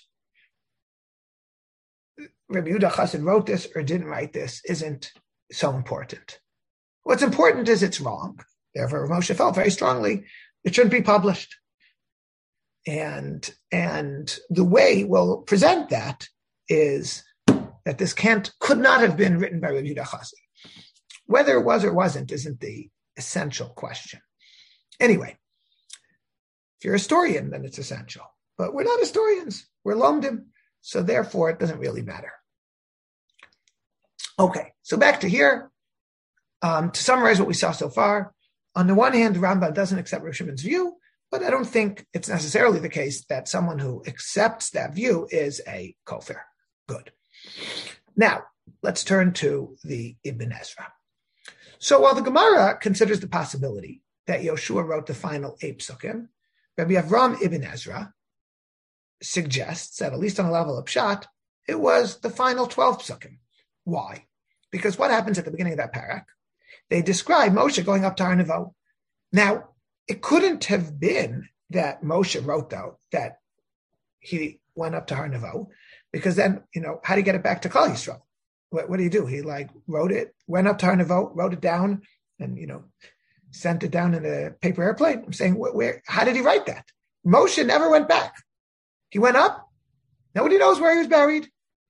Rabbi Yehuda Chassid wrote this or didn't write this isn't so important. What's important is it's wrong. Therefore, Rav Moshe felt very strongly it shouldn't be published. And, and the way we'll present that is that this can't, could not have been written by Rabbi Yehuda Chassid. Whether it was or wasn't isn't the essential question. Anyway, if you're a historian, then it's essential. But we're not historians. We're lomdim. So therefore, it doesn't really matter. Okay, so back to here. Um, to summarize what we saw so far, on the one hand, the Rambam doesn't accept Rav Shimon's view, but I don't think it's necessarily the case that someone who accepts that view is a kofir. Good. Now, let's turn to the Ibn Ezra. So while the Gemara considers the possibility that Yoshua wrote the final eight psukim, Rabbi Avram Ibn Ezra suggests that, at least on a level of pshat, it was the final twelve psukim. Why? Because what happens at the beginning of that parak? They describe Moshe going up to Har Nevo. Now, it couldn't have been that Moshe wrote, though, that he went up to Har Nevo, because then, you know, how do you get it back to Klal Yisrael? What, what do you do? He, like, wrote it, went up to Har Nevo, wrote it down, and, you know, sent it down in a paper airplane. I'm saying, where, where? How did he write that? Moshe never went back. He went up. Nobody knows where he was buried.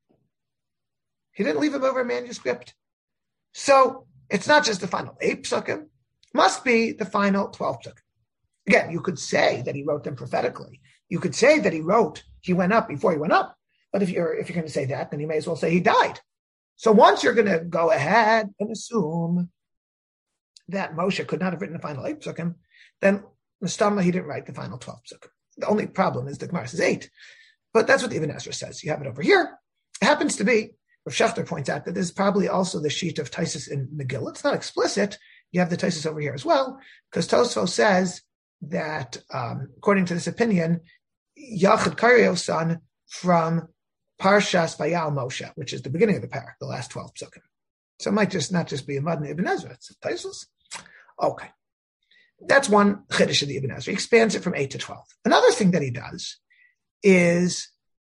He didn't leave him over a manuscript. So it's not just the final eight psukim. It must be the final twelve psukim. Again, you could say that he wrote them prophetically. You could say that he wrote, he went up before he went up. But if you're if you're going to say that, then you may as well say he died. So once you're going to go ahead and assume that Moshe could not have written the final eight psukim, then Mustama, he didn't write the final twelve psukim. The only problem is the Gemara says eight. But that's what the Ibn Ezra says. You have it over here. It happens to be, Rav Shechter points out that this is probably also the sheet of Taisus in Megillah. It's not explicit. You have the Taisus over here as well, because Tosfos says that, um, according to this opinion, Yachid Karyo's son from Parshas Vayal Moshe, which is the beginning of the parak, the last twelve psukim. So it might just not just be a Madna Ibn Ezra, it's Taisus. Okay. That's one chiddush of the Ibn Ezra. He expands it from eight to twelve. Another thing that he does is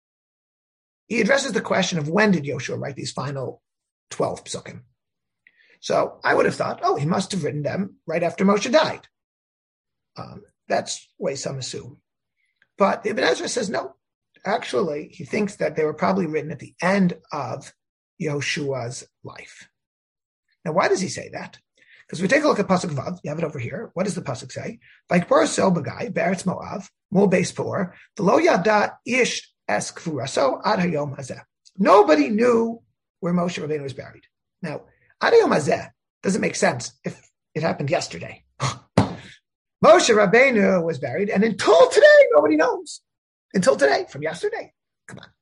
he addresses the question of when did Yoshua write these final twelve psukim. So I would have thought, oh, he must have written them right after Moshe died. Um, that's the way some assume. But Ibn Ezra says no. Actually, he thinks that they were probably written at the end of Yoshua's life. Now, why does he say that? Because we take a look at Pasuk Vav, you have it over here. What does the Pasuk say? Vaikpor sel b'gai, be'eretz Moav, mul beis por, v'lo yada ish es kfuraso ad hayom hazeh. Nobody knew where Moshe Rabbeinu was buried. Now, ad hayom hazeh doesn't make sense if it happened yesterday. Moshe Rabbeinu was buried, and until today, nobody knows. Until today, from yesterday. Come on.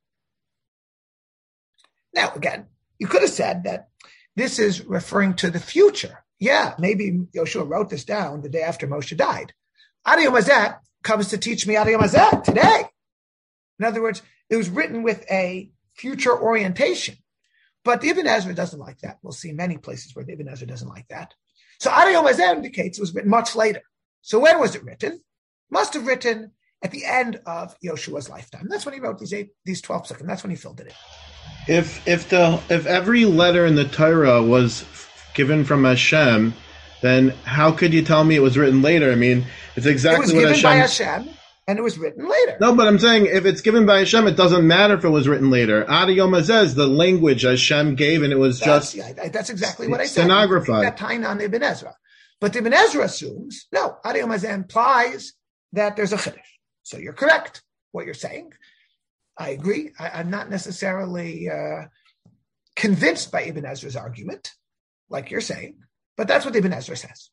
Now, again, you could have said that this is referring to the future. Yeah, maybe Yoshua wrote this down the day after Moshe died. Ad hayom hazeh comes to teach me ad hayom hazeh, today. In other words, it was written with a future orientation. But the Ibn Ezra doesn't like that. We'll see many places where the Ibn Ezra doesn't like that. So ad hayom hazeh indicates it was written much later. So when was it written? Must have written at the end of Yoshua's lifetime. That's when he wrote these eight, these twelve psukim. That's when he filled it in. If if the if every letter in the Torah was given from Hashem, then how could you tell me it was written later? I mean, it's exactly what Hashem... It was given by Hashem, and it was written later. No, but I'm saying if it's given by Hashem, it doesn't matter if it was written later. Ad hayom hazeh is the language Hashem gave, and it was that's, just yeah, that's exactly what I said. Stenographied. That tying on Ibn Ezra. But Ibn Ezra assumes, no, ad hayom hazeh implies that there's a chiddush. So you're correct, what you're saying. I agree. I, I'm not necessarily uh, convinced by Ibn Ezra's argument, like you're saying, but that's what Ibn Ezra says.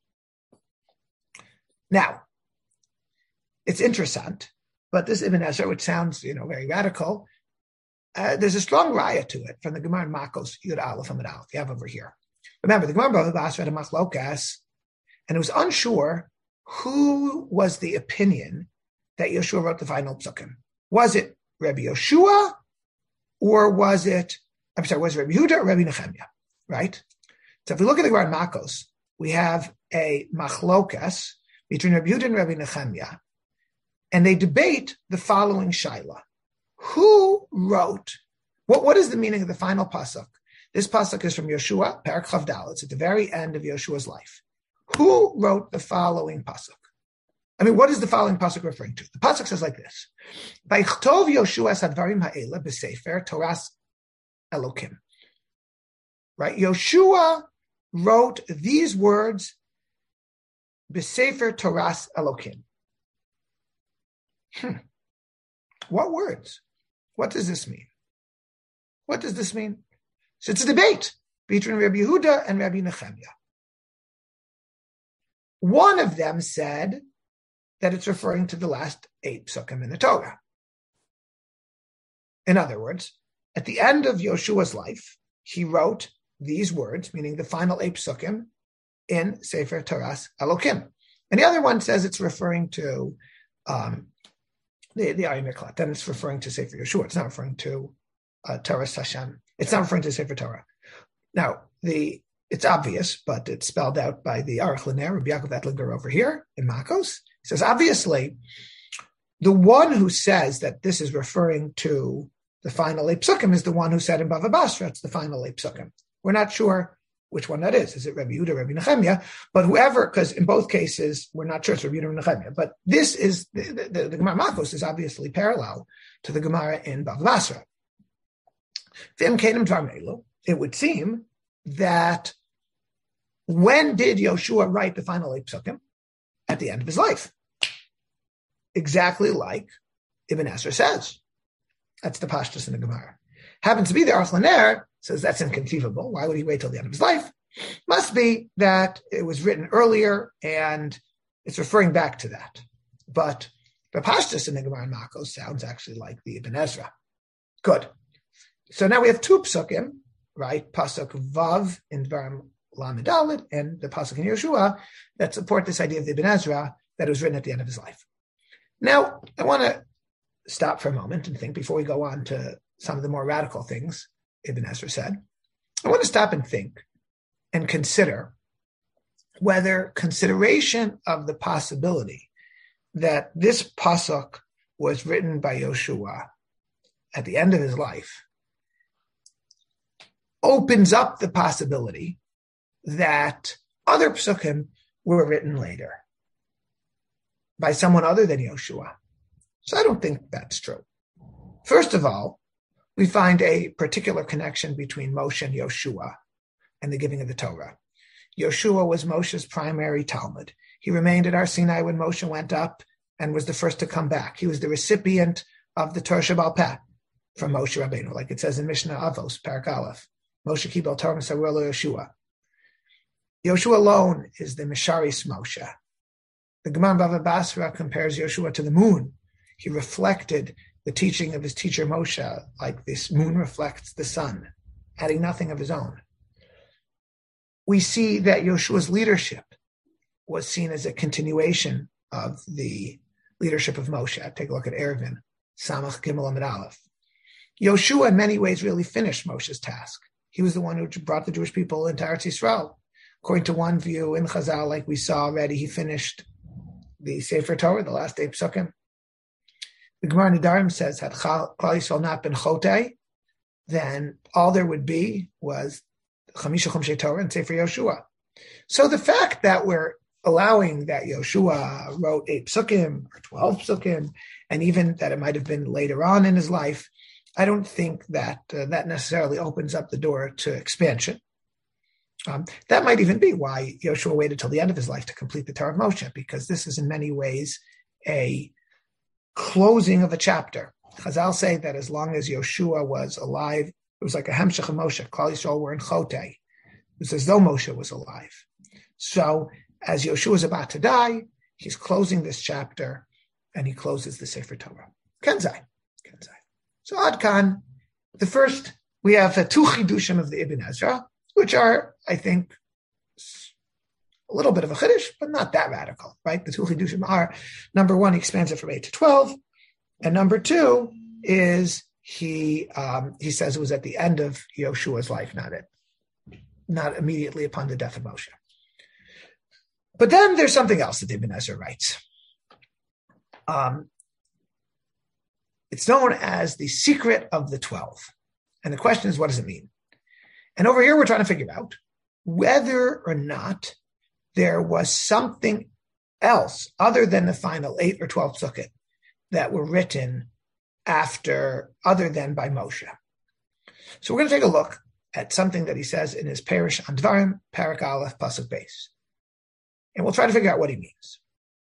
Now, it's interesting, but this Ibn Ezra, which sounds, you know, very radical, uh, there's a strong raya to it from the Gemara in Makos Yud Aleph Amud Aleph. You have over here. Remember, the Gemara Bava Basra had a machlokas, and it was unsure who was the opinion that Yeshua wrote the final psukim. Was it Rabbi Yoshua, or was it, I'm sorry, was it Rabbi Yehuda or Rabbi Nechemia, right? So if we look at the Gemara in Makos, we have a machlokas between Rabbi Yehuda and Rabbi Nechemia, and they debate the following shaila. Who wrote, what, what is the meaning of the final pasuk? This pasuk is from Yeshua, Parak Chav Daled. It's at the very end of Yeshua's life. Who wrote the following pasuk? I mean, what is the following pasuk referring to? The pasuk says like this: Vaychtov Yoshua sadvarim ha'ela b'sefer Toras Elokim. Right? Yoshua wrote these words b'sefer Toras Elokim. Hmm. What words? What does this mean? What does this mean? So it's a debate between Rabbi Yehuda and Rabbi Nechemia. One of them said that it's referring to the last eight psukim in the Torah. In other words, at the end of Yeshua's life, he wrote these words, meaning the final eight psukim, in Sefer Toras Elokim. And the other one says it's referring to um, the, the Ayin Miklat. Then it's referring to Sefer Yeshua. It's not referring to uh, Torah Hashem. It's not referring to Sefer Torah. Now, the it's obvious, but it's spelled out by the Aruch LaNer, Rabbi Yaakov Ettlinger over here in Makos. He says, obviously, the one who says that this is referring to the final eight psukim is the one who said in Bava Basra, it's the final eight psukim. We're not sure which one that is. Is it Rabbi Yehuda, Rabbi Nechemia? But whoever, because in both cases, we're not sure it's Rabbi Yehuda or Nechemia. But this is, the, the, the Gemara Makos is obviously parallel to the Gemara in Bava Basra. It would seem that when did Yoshua write the final eight psukim? At the end of his life. Exactly like Ibn Ezra says. That's the pashtus in the Gemara. Happens to be the Aruch LaNer says that's inconceivable. Why would he wait till the end of his life? Must be that it was written earlier and it's referring back to that. But the pashtus in the Gemara in Makos sounds actually like the Ibn Ezra. Good. So now we have two psukim, right? Pasuk Vav in Dvarim Lamed Daled and the pasuk in Yeshua that support this idea of the Ibn Ezra that was written at the end of his life. Now, I want to stop for a moment and think before we go on to some of the more radical things Ibn Ezra said. I want to stop and think and consider whether consideration of the possibility that this pasuk was written by Yoshua at the end of his life opens up the possibility that other psukim were written later by someone other than Yoshua. So I don't think that's true. First of all, we find a particular connection between Moshe and Yoshua and the giving of the Torah. Yoshua was Moshe's primary Talmud. He remained at Har Sinai when Moshe went up and was the first to come back. He was the recipient of the Torah Sheba'al Peh from Moshe Rabbeinu, like it says in Mishnah Avos, Parak Aleph. Moshe Kibel Torah M'Sarur Lo Yoshua. Yoshua alone is the Misharis Moshe. The Gemara Bava Basra compares Yoshua to the moon. He reflected the teaching of his teacher Moshe, like this moon reflects the sun, adding nothing of his own. We see that Yoshua's leadership was seen as a continuation of the leadership of Moshe. Take a look at Eruvin, Samach Gimel Amud Aleph. Yoshua in many ways really finished Moshe's task. He was the one who brought the Jewish people into Eretz Yisrael. According to one view in Chazal, like we saw already, he finished the Sefer Torah, the last eight psukim. The Gemara Nedarim says, had Klal Yisrael not been Chotei, then all there would be was Chamisha Chumshei Torah and Sefer Yoshua. So the fact that we're allowing that Yoshua wrote eight psukim or twelve psukim, and even that it might have been later on in his life, I don't think that uh, that necessarily opens up the door to expansion. Um, that might even be why Yoshua waited till the end of his life to complete the Torah of Moshe, because this is in many ways a closing of a chapter. Chazal say that as long as Yoshua was alive, it was like a Hemshech of Moshe. Klal Yisrael were in Chotei. It was as though Moshe was alive. So as Yoshua is about to die, he's closing this chapter, and he closes the Sefer Torah. Kenzai. Kenzai. So Ad Kan, the first, we have uh, two chidushim of the Ibn Ezra, which are, I think, a little bit of a chiddush, but not that radical, right? The two chidushim are, number one, he expands it from eight to twelve, and number two is he um, he says it was at the end of Yoshua's life, not it, not immediately upon the death of Moshe. But then there's something else that Ibn Ezra writes. Um, it's known as the secret of the twelve. And the question is, what does it mean? And over here, we're trying to figure out whether or not there was something else other than the final eight or twelve psukim that were written after, other than by Moshe. So we're going to take a look at something that he says in his Perish on Dvarim, Parak Aleph, Pasuk Beis. And we'll try to figure out what he means.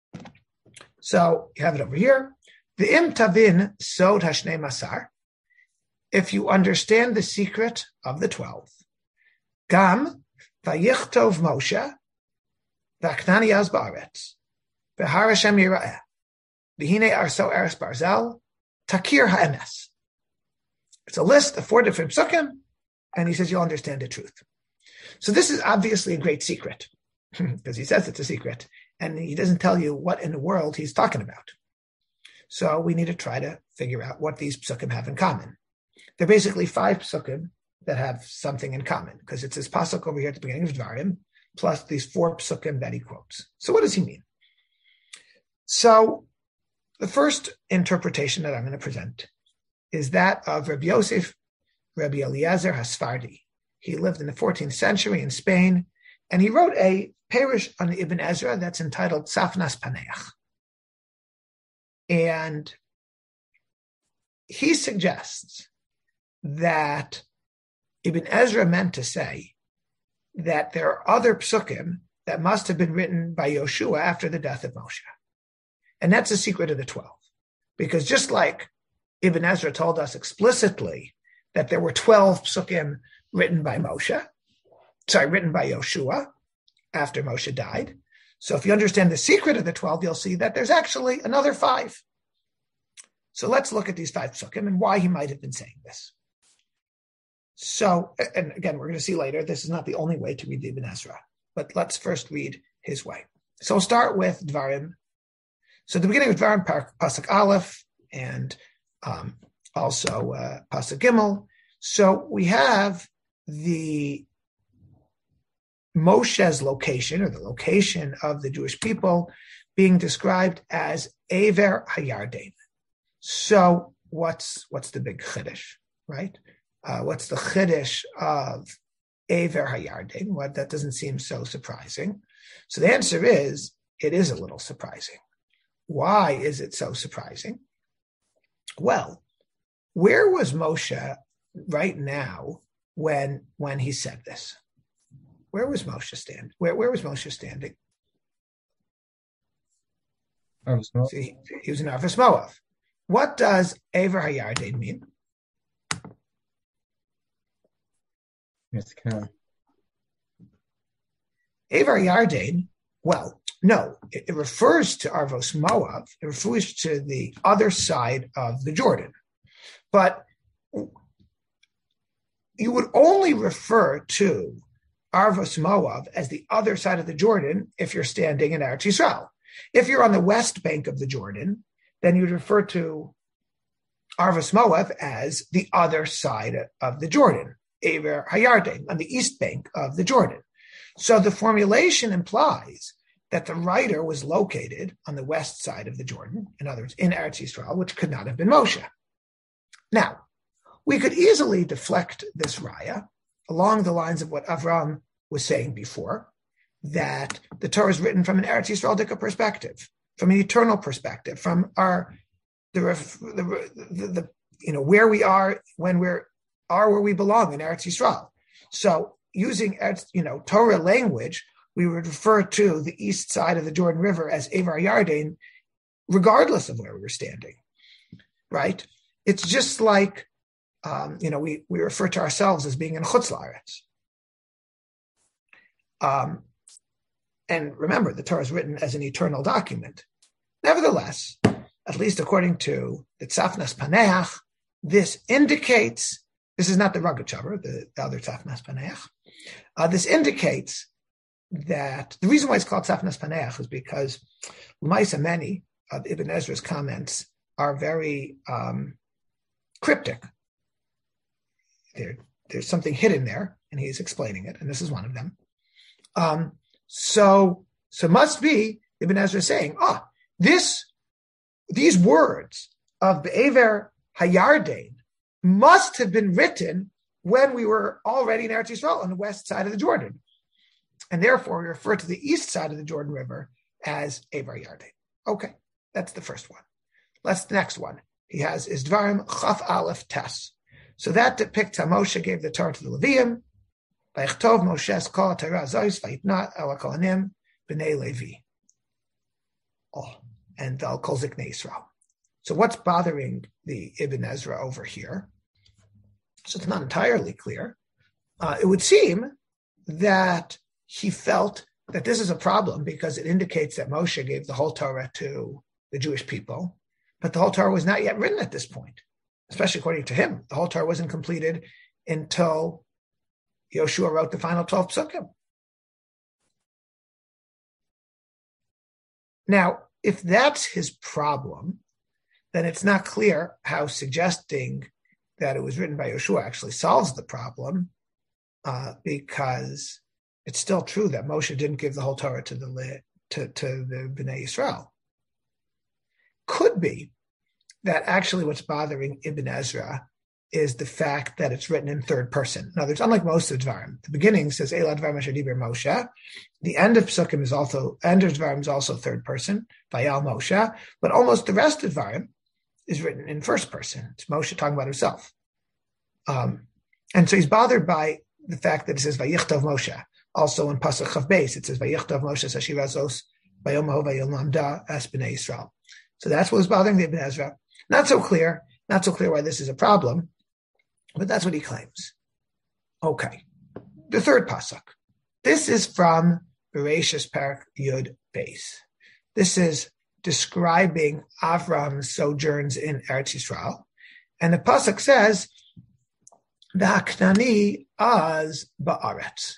So you have it over here. The Im Tavin Sod Hashnei Masar. If you understand the secret of the twelve, Gam Vayichtov Moshe V'Aknani Az Ba'aretz V'Har Hashem Yira'eh V'Hine Arso Eres Barzel Takir Ha'emes. It's a list of four different psukim, and he says you'll understand the truth. So this is obviously a great secret, because he says it's a secret, and he doesn't tell you what in the world he's talking about. So we need to try to figure out what these psukim have in common. They're basically five psukim that have something in common, because it's his pasuk over here at the beginning of Dvarim, plus these four psukim that he quotes. So what does he mean? So the first interpretation that I'm going to present is that of Rabbi Yosef, Rabbi Eliezer Hasfardi. He lived in the fourteenth century in Spain, and he wrote a parish on the Ibn Ezra that's entitled Safnas Paneach. And he suggests that Ibn Ezra meant to say that there are other psukim that must have been written by Yoshua after the death of Moshe. And that's the secret of the twelve. Because just like Ibn Ezra told us explicitly that there were twelve psukim written by Moshe, sorry, written by Yoshua after Moshe died. So if you understand the secret of the twelve, you'll see that there's actually another five. So let's look at these five psukim and why he might have been saying this. So, and again, we're going to see later, this is not the only way to read the Ibn Ezra, but let's first read his way. So we'll start with Dvarim. So at the beginning of Dvarim, Pasuk Aleph, and um, also uh, Pasuk Gimel. So we have the Moshe's location, or the location of the Jewish people, being described as Aver Hayarden. So what's what's the big chiddush, right? Uh, what's the chiddush of Aver Hayarden? What, that doesn't seem so surprising. So the answer is, it is a little surprising. Why is it so surprising? Well, where was Moshe right now when when he said this? Where was Moshe standing? Where where was Moshe standing? See, he was in Arvis Moav. What does Aver Hayarden mean? Yes, can. Aver Hayarden, well, no, it, it refers to Arvos Moav. It refers to the other side of the Jordan. But you would only refer to Arvos Moav as the other side of the Jordan if you're standing in Eretz Yisrael. If you're on the west bank of the Jordan, then you'd refer to Arvos Moav as the other side of the Jordan, Aver Hayarden, on the east bank of the Jordan. So the formulation implies that the writer was located on the west side of the Jordan, in other words, in Eretz Yisrael, which could not have been Moshe. Now, we could easily deflect this raya along the lines of what Avram was saying before, that the Torah is written from an Eretz Yisrael perspective, from an eternal perspective, from our the, the, the, the you know where we are when we're are where we belong in Eretz Yisrael. So using you know Torah language, we would refer to the east side of the Jordan River as Aver Hayarden, regardless of where we were standing, right? It's just like, um, you know, we, we refer to ourselves as being in Chutz La'aretz. Um, and remember, the Torah is written as an eternal document. Nevertheless, at least according to the Tzafnas Paneach, this indicates, this is not the Rogatchover, the, the other Tzafnas Paneach, uh, this indicates that the reason why it's called Tzafnas Paneach is because L'maisa many of Ibn Ezra's comments are very um, cryptic. There, there's something hidden there, and he's explaining it, and this is one of them. Um, so, so must be Ibn Ezra saying, ah, this, these words of Be'ever Hayarden must have been written when we were already in Eretz Yisrael on the west side of the Jordan. And therefore, we refer to the east side of the Jordan River as Ever Yarden. Okay, that's the first one. Let's the next one. He has is Dvarim Chaf Aleph Tes. So that depicts how Moshe gave the Torah to the Levium. Vayichtov Moshe's Kol Torah Zois Vayitnat El Kohanim B'nei Levi. Oh, and Al Kol Ziknei Yisrael. So what's bothering the Ibn Ezra over here? So it's not entirely clear. Uh, it would seem that he felt that this is a problem because it indicates that Moshe gave the whole Torah to the Jewish people, but the whole Torah was not yet written at this point, especially according to him. The whole Torah wasn't completed until Yoshua wrote the final twelve psukim. Now, if that's his problem, then it's not clear how suggesting that it was written by Yoshua actually solves the problem, uh, because it's still true that Moshe didn't give the whole Torah to the to, to the Bnei Yisrael. Could be that actually what's bothering Ibn Ezra is the fact that it's written in third person. In other words, unlike most of the Dvarim, the beginning says Eila Dvarim Asher Diber Moshe. The end of Psukim is also end of Dvarim is also third person, Vayal Moshe. But almost the rest of Dvarim is written in first person. It's Moshe talking about himself, um, and so he's bothered by the fact that it says Vayichtov Moshe. Also in Pasuk Chav Beis, it says Vayichtov Moshe Sashirazos Vayomahu Vayilnamda As Bnei Yisrael. So that's what was bothering the Ibn Ezra. Not so clear, not so clear why this is a problem, but that's what he claims. Okay, the third pasuk. This is from Bereshis Parak Yud Beis. This is describing Avram's sojourns in Eretz Yisrael, and the pasuk says, "V'haknani az ba'aretz,"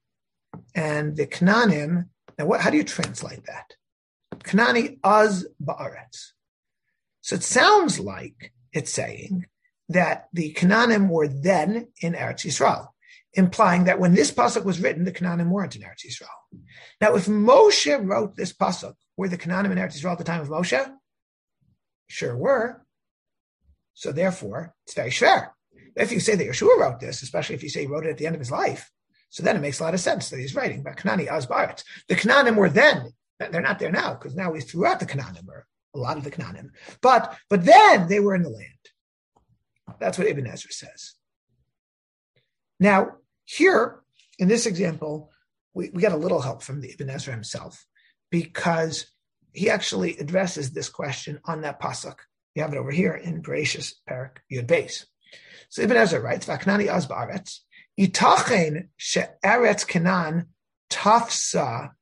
and the Knanim. Now, what? How do you translate that? Knani az ba'aretz. So it sounds like it's saying that the Canaanim were then in Eretz Yisrael, implying that when this pasuk was written, the Canaanim weren't in Eretz Yisrael. Now, if Moshe wrote this pasuk, were the Canaanim in Eretz Yisrael at the time of Moshe? Sure were. So therefore, it's very fair. If you say that Yeshua wrote this, especially if you say he wrote it at the end of his life, so then it makes a lot of sense that he's writing about Knani az ba'aretz. The Canaanim were then. They're not there now because now we threw out the Canaanim, or a lot of the Canaanim. But but then they were in the land. That's what Ibn Ezra says. Now, here, in this example, we, we get a little help from the Ibn Ezra himself, because he actually addresses this question on that pasuk. You have it over here in Bereshis Parak Yud Beis. So Ibn Ezra writes, "V'aknani az ba'aretz, itachen she'eretz Canaan tafsa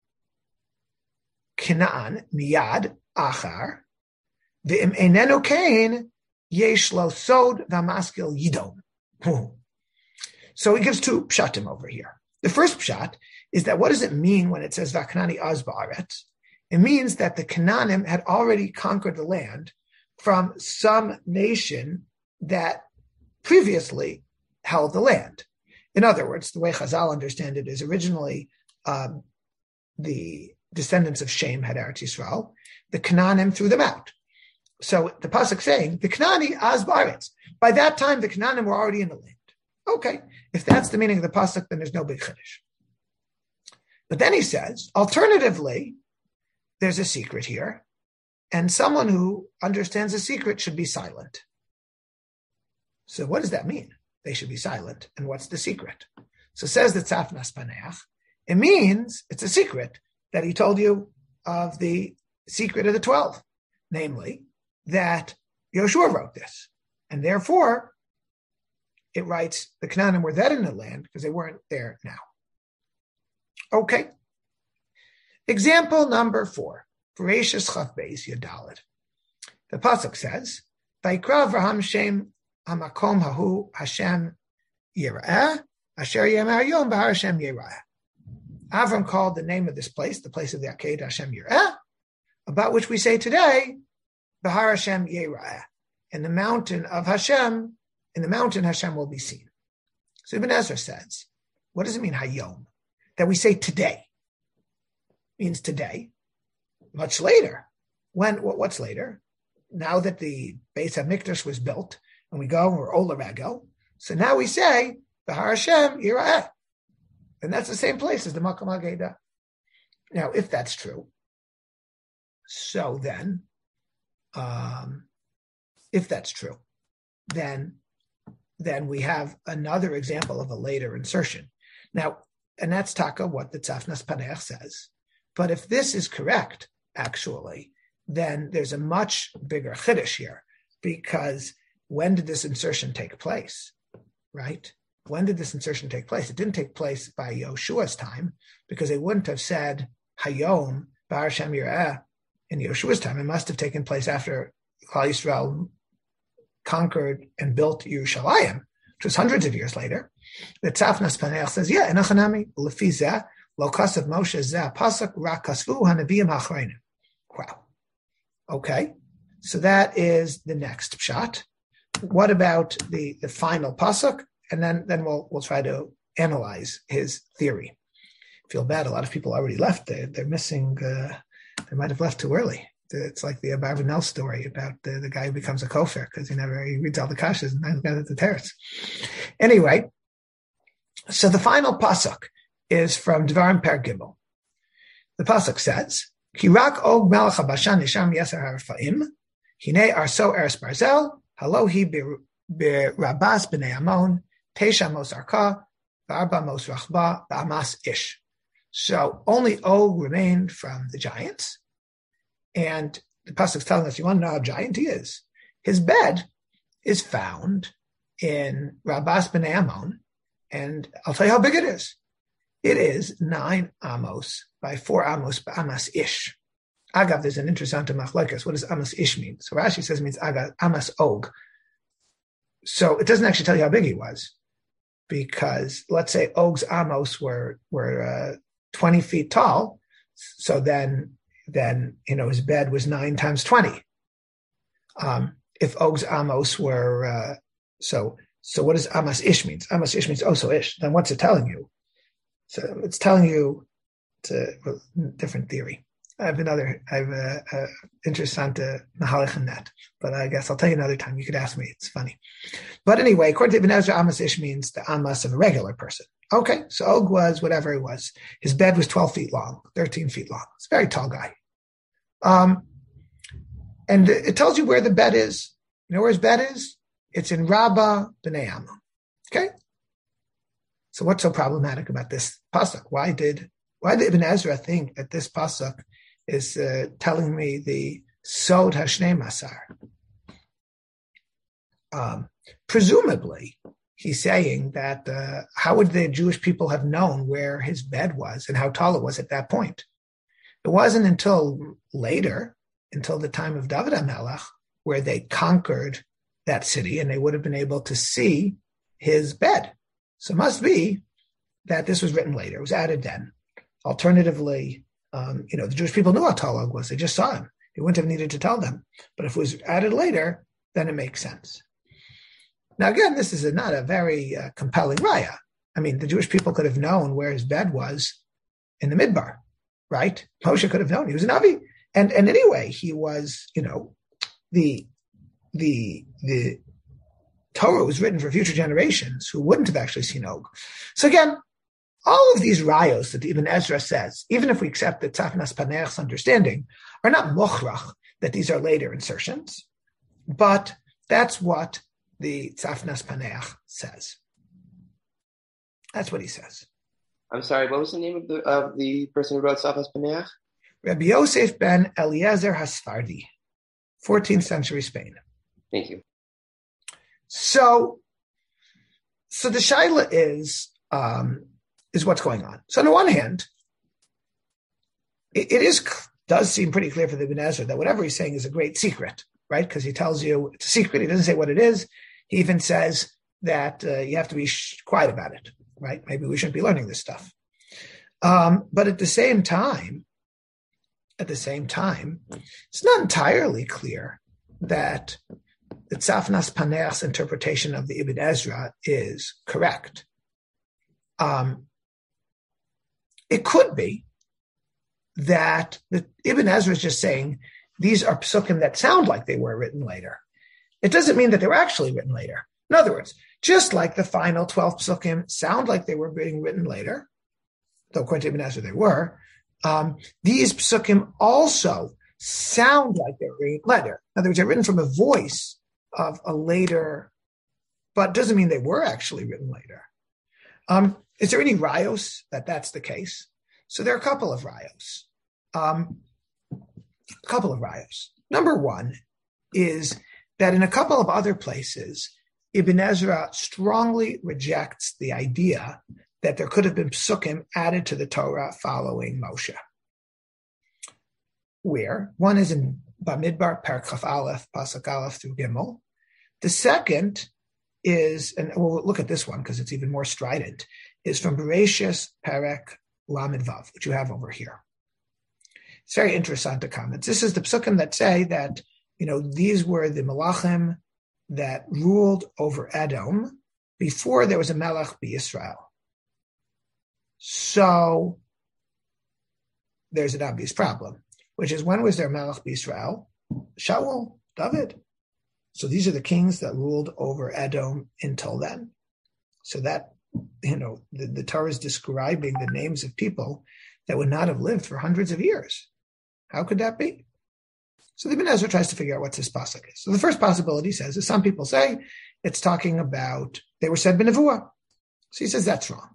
Canaan miyad achar v'im enenu kain yesh lo sod v'amaskil yidom." So he gives two pshatim over here. The first pshat is that what does it mean when it says v'aknani az ba'aretz? It means that the Canaanim had already conquered the land from some nation that previously held the land. In other words, the way Chazal understand it is originally um, the descendants of Shem had Eretz Yisrael. The Canaanim threw them out. So the pasuk saying the Knaani az ba'aretz. By that time, the Canaanim were already in the land. Okay, if that's the meaning of the pasuk, then there's no big chiddush. But then he says, alternatively, there's a secret here, and someone who understands a secret should be silent. So what does that mean? They should be silent. And what's the secret? So says the Tzafnas Paneach, it means it's a secret that he told you of the secret of the twelve, namely that Yoshua wrote this. And therefore, it writes the Canaanim were then in the land because they weren't there now. Okay. Example number four. Bereshis Chaf Beis Yadalit. The pasuk says, "Vayikra Avraham Shem Hamakom Hahu Hashem Yira'eh Asher Yemar Yom Bahar Hashem Yira'eh." Avram called the name of this place, the place of the Akedah, Hashem Yira'eh, about which we say today, Bahar Hashem Yira'eh. In the mountain of Hashem, in the mountain Hashem will be seen. So Ibn Ezra says, what does it mean, Hayom? That we say today. Means today. Much later. When? What's later? Now that the Beis HaMikdash was built, and we go, and we're Ola Regel, so now we say, Bahar Hashem Yira'eh. And that's the same place as the Makom HaGeidah. Now, if that's true, so then, um, if that's true, then, then we have another example of a later insertion. Now, and that's taka what the Tzafnas Paneach says. But if this is correct, actually, then there's a much bigger chiddush here, because when did this insertion take place, right? When did this insertion take place? It didn't take place by Yoshua's time, because they wouldn't have said Hayom Bahar Hashem Yira'eh in Yoshua's time. It must have taken place after Klal Yisrael conquered and built Yerushalayim, which was hundreds of years later. The Tzafnas Paneach says, yeah, enachanami lefi zeh lo kasav Moshe zeh pasuk rak kasvu hanaviyim hachreinim. Wow. Okay, so that is the next pshat. What about the, the final pasuk? And then, then we'll we'll try to analyze his theory. Feel bad. A lot of people already left. They're, they're missing. Uh, they might have left too early. It's like the Abarbanel story about the, the guy who becomes a kofar because he never he reads all the kashas and then got at the teretz. Anyway, so the final pasuk is from Devarim Per Gimel. The pasuk says, "Kirak og melech habashan yisham yeser harfaim, hinei arso eres barzel, halohi birabas b'nei amon, teisha mos arka, v'arba mos rachba, v'amas ish." So only Og remained from the giants. And the pasuk is telling us, you want to know how giant he is? His bed is found in Rabas B'nai Ammon, and I'll tell you how big it is. It is nine amos by four amos by amas ish. Agav, there's an interesting machlokes. What does amas ish mean? So Rashi says it means agav, amas og. So it doesn't actually tell you how big he was, because let's say Og's amos were were uh, twenty feet tall. So then. then, you know, his bed was nine times twenty. Um, if Og's Amos were, uh, so, so what does Amas Ish means? Amas Ish means also Ish. Then what's it telling you? So it's telling you it's a well, different theory. I have another, I have a, a interessante Mahalich in that, but I guess I'll tell you another time. You could ask me. It's funny. But anyway, according to Ibn Ezra, Amas Ish means the Amas of a regular person. Okay, so Og was whatever he was. His bed was twelve feet long, thirteen feet long. It's a very tall guy. Um, and it tells you where the bed is. You know where his bed is? It's in Rabbah B'nai Ammon. Okay? So what's so problematic about this pasuk? Why did why did Ibn Ezra think that this pasuk is uh, telling me the Sod Hashnei Masar? Um, presumably, he's saying that uh, how would the Jewish people have known where his bed was and how tall it was at that point? It wasn't until later, until the time of David HaMelech, where they conquered that city and they would have been able to see his bed. So it must be that this was written later. It was added then. Alternatively, um, you know, the Jewish people knew how tall Og was. They just saw him. They wouldn't have needed to tell them. But if it was added later, then it makes sense. Now, again, this is a, not a very uh, compelling raya. I mean, the Jewish people could have known where his bed was in the Midbar. Right? Moshe could have known. He was an Avi. And and anyway, he was, you know, the the the Torah was written for future generations who wouldn't have actually seen Og. So again, all of these rayos that Ibn Ezra says, even if we accept the Tzafnas Paneach's understanding, are not mochrach, that these are later insertions, but that's what the Tzafnas Paneach says. That's what he says. I'm sorry, what was the name of the of the person who wrote Tzafnas Paneach? Rabbi Yosef ben Eliezer Hasfardi, fourteenth century Spain. Thank you. So, so the shaila is um, is what's going on. So on the one hand, it, it is does seem pretty clear for the Ibn Ezra that whatever he's saying is a great secret, right? Because he tells you it's a secret. He doesn't say what it is. He even says that uh, you have to be sh- quiet about it, right? Maybe we shouldn't be learning this stuff. Um, but at the same time, at the same time, it's not entirely clear that the Tzafnas Paneach's interpretation of the Ibn Ezra is correct. Um, it could be that the Ibn Ezra is just saying these are psukim that sound like they were written later. It doesn't mean that they were actually written later. In other words, just like the final twelve psukim sound like they were being written later, though according to Ibn Ezra they were, um, these psukim also sound like they're written later. In other words, they're written from a voice of a later, but doesn't mean they were actually written later. Um, is there any rayos that that's the case? So there are a couple of rayos. Um, a couple of rayos. Number one is that in a couple of other places, Ibn Ezra strongly rejects the idea that there could have been psukim added to the Torah following Moshe. Where? One is in Bamidbar, Perek Chaf Aleph, Pasuk Aleph through Gimel. The second is, and we'll look at this one because it's even more strident, is from Bereshis Perek Lamed Vav, which you have over here. It's very interesting to comment. This is the psukim that say that, you know, these were the Malachim that ruled over Edom before there was a Melech b'Yisrael. So there's an obvious problem, which is when was there Melech b'Yisrael? Shaul, David. So these are the kings that ruled over Edom until then. So that, you know, the, the Torah is describing the names of people that would not have lived for hundreds of years. How could that be? So the Ibn Ezra tries to figure out what this pasuk is. So the first possibility says, as some people say, it's talking about, they were said b'nevuah. So he says that's wrong.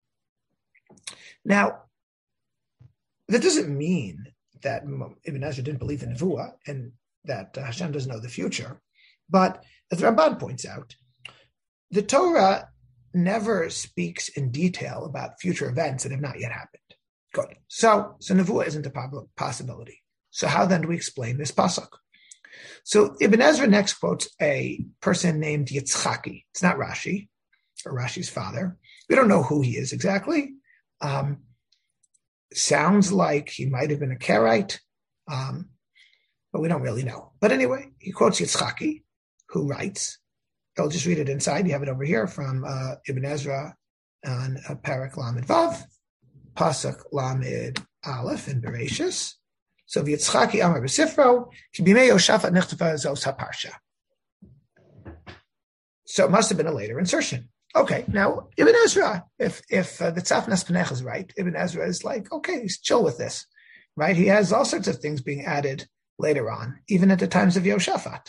Now, that doesn't mean that Ibn Ezra didn't believe in nevuah and that uh, Hashem doesn't know the future. But as Ramban points out, the Torah never speaks in detail about future events that have not yet happened. Good. So, so nevuah isn't a possibility. So how then do we explain this pasuk? So Ibn Ezra next quotes a person named Yitzchaki. It's not Rashi, or Rashi's father. We don't know who he is exactly. Um, sounds like he might have been a Karaite, um, but we don't really know. But anyway, he quotes Yitzchaki, who writes, I'll just read it inside. You have it over here from uh, Ibn Ezra on uh, Perek Lamed Vav, Pasuk Lamed Aleph in Bereshis. So Yitzchaki Amar B'Sifro, Kibimei Yoshafat Nechtafa Zos HaParsha. So it must have been a later insertion. Okay, now Ibn Ezra, if if uh, the Tzafnas Paneach is right, Ibn Ezra is like, okay, he's chill with this, right? He has all sorts of things being added later on, even at the times of Yoshafat.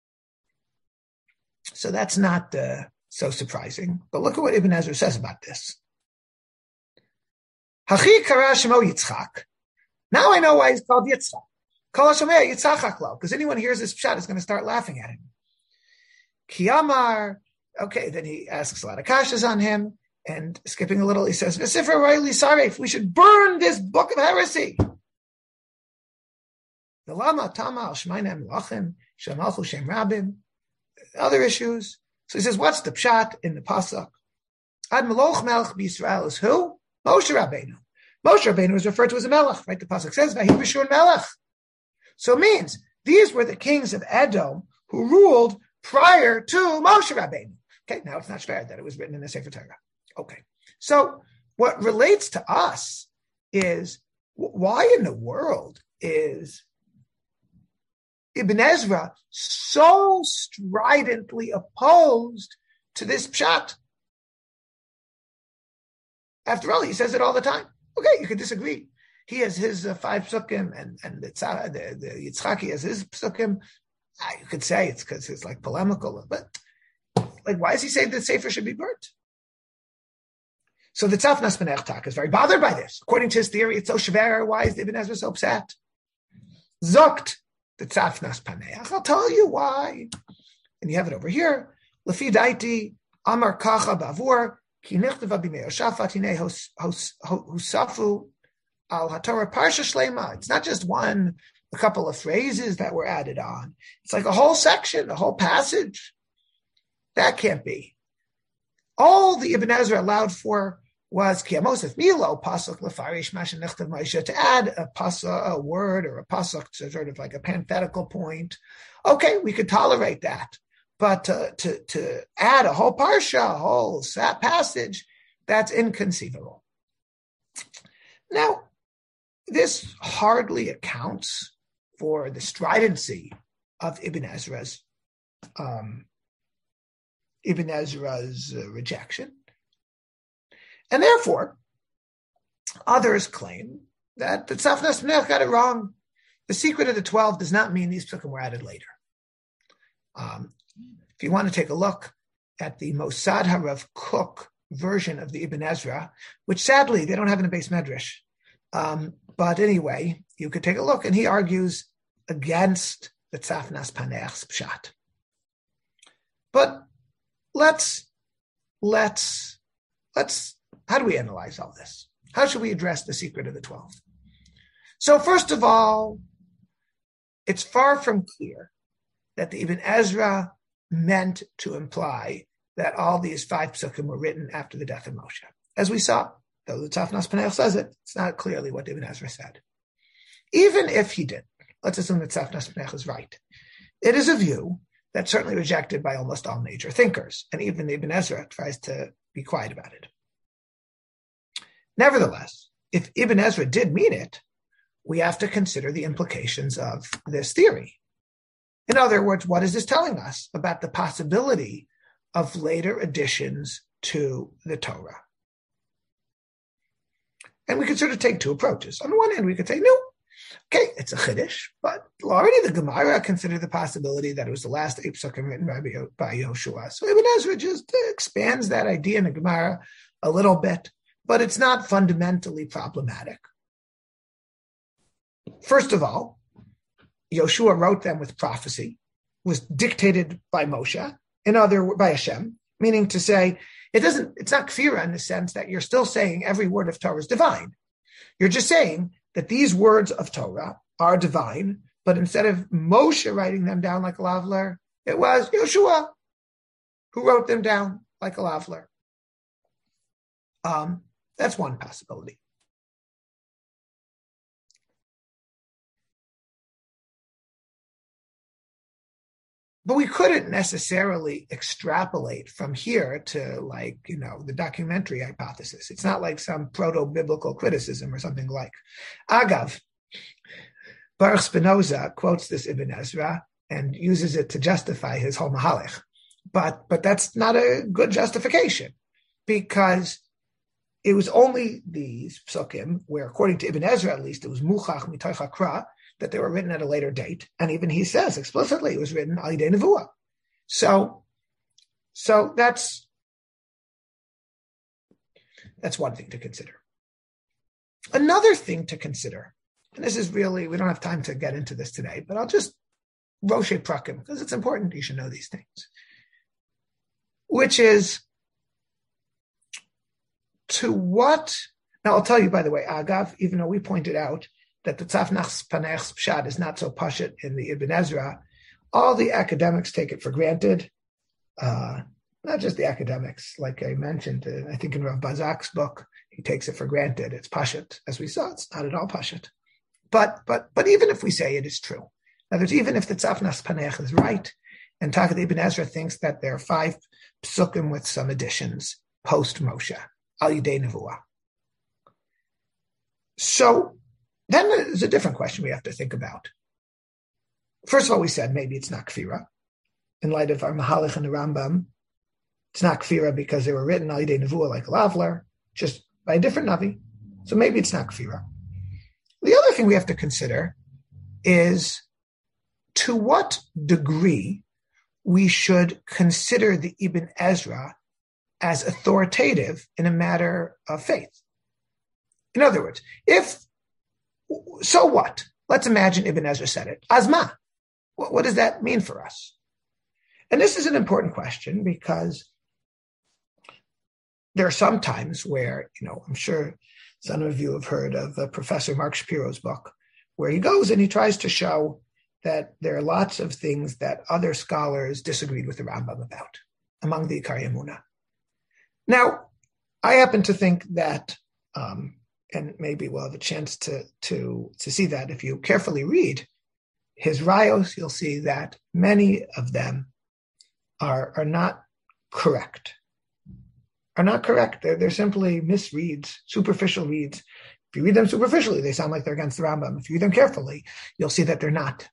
So that's not uh, so surprising. But look at what Ibn Ezra says about this. Hachi kara shemo Yitzchak. Now I know why he's called Yitzchak. Kol HaShomei Yitzchak Haklo, because anyone hears this pshat is going to start laughing at him. Kiyamar. Okay, then he asks a lot of kashas on him, and skipping a little, he says, "V'sifra Rayli Saref, we should burn this book of heresy." The Lama Tama Al Shemainem Lachim Shem Alchu Shem Rabim. Other issues. So he says, what's the pshat in the pasuk? Ad Meloch Melech b'Yisrael is who? Moshe Rabbeinu. Moshe Rabbeinu is referred to as a melech, right? The pasuk says, "Vahi b'shur melech." So it means these were the kings of Edom who ruled prior to Moshe Rabbeinu. Okay, now it's not fair that it was written in the Sefer Torah. Okay, so what relates to us is why in the world is Ibn Ezra so stridently opposed to this pshat? After all, he says it all the time. Okay, you could disagree. He has his uh, five psukim, and and the, the, the Yitzchaki has his psukim. Ah, you could say it's because it's like polemical, but like, why does he say that Sefer should be burnt? So the Tzafnas Paneach Tak is very bothered by this. According to his theory, it's so shver. Why is Ibn Ezra so upset? Zokt the Tzafnas Paneach. I'll tell you why. And you have it over here. Lefi daiti amar kacha bavur ki nichtava b'mei Yoshafat hinei husafu al haTorah parsha shlema. It's not just one, a couple of phrases that were added on. It's like a whole section, a whole passage. That can't be. All the Ibn Ezra allowed for was Kiamosef Milo pasuk lefarish mashen nechtav Moshe, to add a pasuk, a word or a pasuk to sort of like a parenthetical point. Okay, we could tolerate that, but to to, to add a whole parsha, a whole passage, that's inconceivable. Now, this hardly accounts for the stridency of Ibn Ezra's um, Ibn Ezra's uh, rejection. And therefore, others claim that the Tzafnas Paneach got it wrong. The secret of the twelve does not mean these psukim were added later. Um, if you want to take a look at the Mossad HaRav Kook version of the Ibn Ezra, which sadly they don't have in the Beis Medrash, um, but anyway, you could take a look, and he argues against the Tzafnas Paneach's pshat. But let's let's let's. How do we analyze all this? How should we address the secret of the twelve? So first of all, it's far from clear that the Ibn Ezra meant to imply that all these five psukim were written after the death of Moshe. As we saw, though the Tzafnas Paneach says it, it's not clearly what Ibn Ezra said. Even if he did, let's assume that Tzafnas Paneach is right. It is a view that's certainly rejected by almost all major thinkers, and even Ibn Ezra tries to be quiet about it. Nevertheless, if Ibn Ezra did mean it, we have to consider the implications of this theory. In other words, what is this telling us about the possibility of later additions to the Torah? And we could sort of take two approaches. On the one hand, we could say, no, okay, it's a chiddush, but already the Gemara considered the possibility that it was the last eight psukim written by, by Yehoshua. So Ibn Ezra just expands that idea in the Gemara a little bit, but it's not fundamentally problematic. First of all, Yehoshua wrote them with prophecy, was dictated by Moshe, in other by Hashem, meaning to say it doesn't. It's not kfira in the sense that you're still saying every word of Torah is divine. You're just saying that these words of Torah are divine, but instead of Moshe writing them down like a lavler, it was Yehoshua who wrote them down like a lavler. Um, that's one possibility. But we couldn't necessarily extrapolate from here to, like, you know, the documentary hypothesis. It's not like some proto-biblical criticism or something like. Agav, Baruch Spinoza quotes this Ibn Ezra and uses it to justify his whole Mahalech. But, but that's not a good justification, because it was only these psukim where, according to Ibn Ezra at least, it was muchach mitoch hakra, that they were written at a later date. And even he says explicitly it was written al yidei nevuah. So, so that's, that's one thing to consider. Another thing to consider, and this is really, we don't have time to get into this today, but I'll just Roshe Prakim, because it's important you should know these things, which is to what, now I'll tell you, by the way, Agav, even though we pointed out that the Tzafnas Paneach's pshat is not so pashut in the Ibn Ezra, all the academics take it for granted. Uh, not just the academics, like I mentioned, uh, I think in Rav Bazak's book, he takes it for granted. It's pashut. As we saw, it's not at all pashut. But but but even if we say it is true, in other words, even if the Tzafnas Paneach is right, and Takat Ibn Ezra thinks that there are five psukim with some additions post Moshe, al yidei nevuah. So then there's a different question we have to think about. First of all, we said maybe it's not kfira. In light of our Mahalach and the Rambam, it's not kfira because they were written al yidei nevuah like a lavler, just by a different navi. So maybe it's not kfira. The other thing we have to consider is to what degree we should consider the Ibn Ezra as authoritative in a matter of faith. In other words, if so what? Let's imagine Ibn Ezra said it. Azma. What, what does that mean for us? And this is an important question because there are some times where, you know, I'm sure some of you have heard of uh, Professor Mark Shapiro's book, where he goes and he tries to show that there are lots of things that other scholars disagreed with the Rambam about among the Ikari Emunah. Now, I happen to think that, um, and maybe we'll have a chance to, to, to see that if you carefully read his rayos, you'll see that many of them are, are not correct. Are not correct. They're, they're simply misreads, superficial reads. If you read them superficially, they sound like they're against the Rambam. If you read them carefully, you'll see that they're not.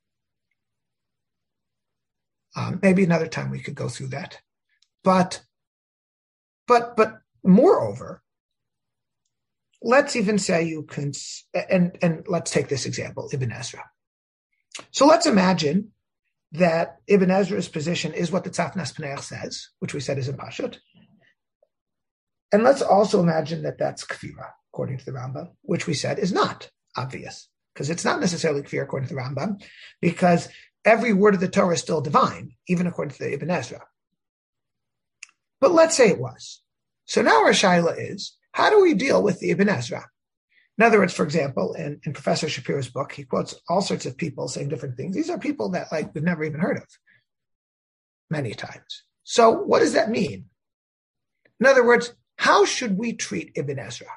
Um, maybe another time we could go through that. But, but, but moreover, let's even say you can, and, and let's take this example, Ibn Ezra. So let's imagine that Ibn Ezra's position is what the Tzafnas Paneach says, which we said is in Pashut. And let's also imagine that that's Kfira, according to the Rambam, which we said is not obvious, because it's not necessarily Kfira according to the Rambam, because every word of the Torah is still divine, even according to the Ibn Ezra. But let's say it was. So now our shaila is, how do we deal with the Ibn Ezra? In other words, for example, in, in Professor Shapiro's book, he quotes all sorts of people saying different things. These are people that like we've never even heard of many times. So what does that mean? In other words, how should we treat Ibn Ezra?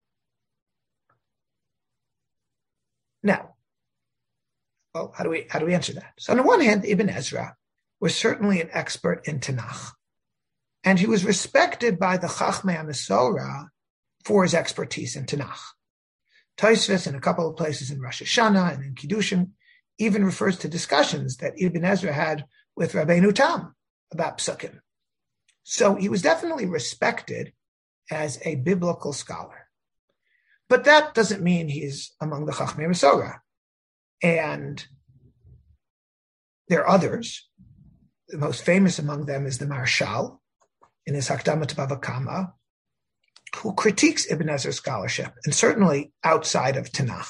Now, well, how do we how do we answer that? So on the one hand, Ibn Ezra was certainly an expert in Tanakh, and he was respected by the Chachmei HaMesorah for his expertise in Tanakh. Tosfos, in a couple of places in Rosh Hashanah and in Kiddushin, even refers to discussions that Ibn Ezra had with Rabbeinu Tam about Psukim. So he was definitely respected as a biblical scholar. But that doesn't mean he's among the Chachmei HaMesorah. And there are others. The most famous among them is the Marshal in his Hakdama to Bava Kama, who critiques Ibn Ezra's scholarship, and certainly outside of Tanakh.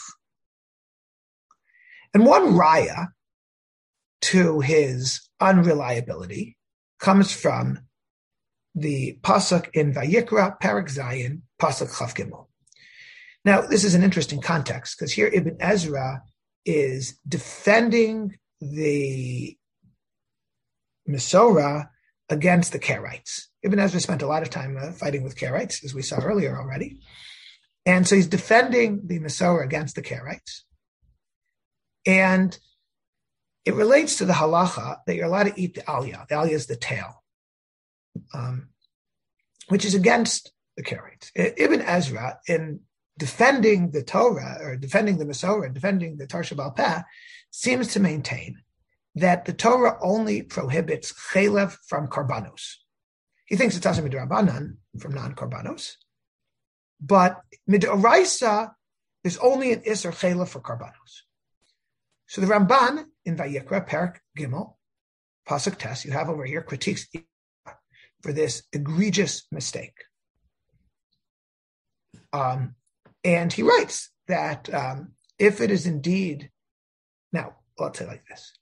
And one raya to his unreliability comes from the pasuk in Vayikra, Parak Zayin, pasuk Chav Gimel. Now, this is an interesting context, because here Ibn Ezra is defending the Mesorah against the Karaites. Ibn Ezra spent a lot of time uh, fighting with Karaites, as we saw earlier already. And so he's defending the Mesorah against the Karaites. And it relates to the halacha that you're allowed to eat the aliyah. The aliyah is the tail, um, which is against the Karaites. Ibn Ezra, in defending the Torah, or defending the Mesorah, defending the Torah Sheba'al Peh, seems to maintain that the Torah only prohibits chelev from karbanos. He thinks it's also midrabanan from non-karbanos, but midoraisa is only an iser chelev for karbanos. So the Ramban in Vayikra, Parak Gimel, pasuk Tes, you have over here critiques for this egregious mistake. Um, and he writes that um, if it is indeed, now let's say like this.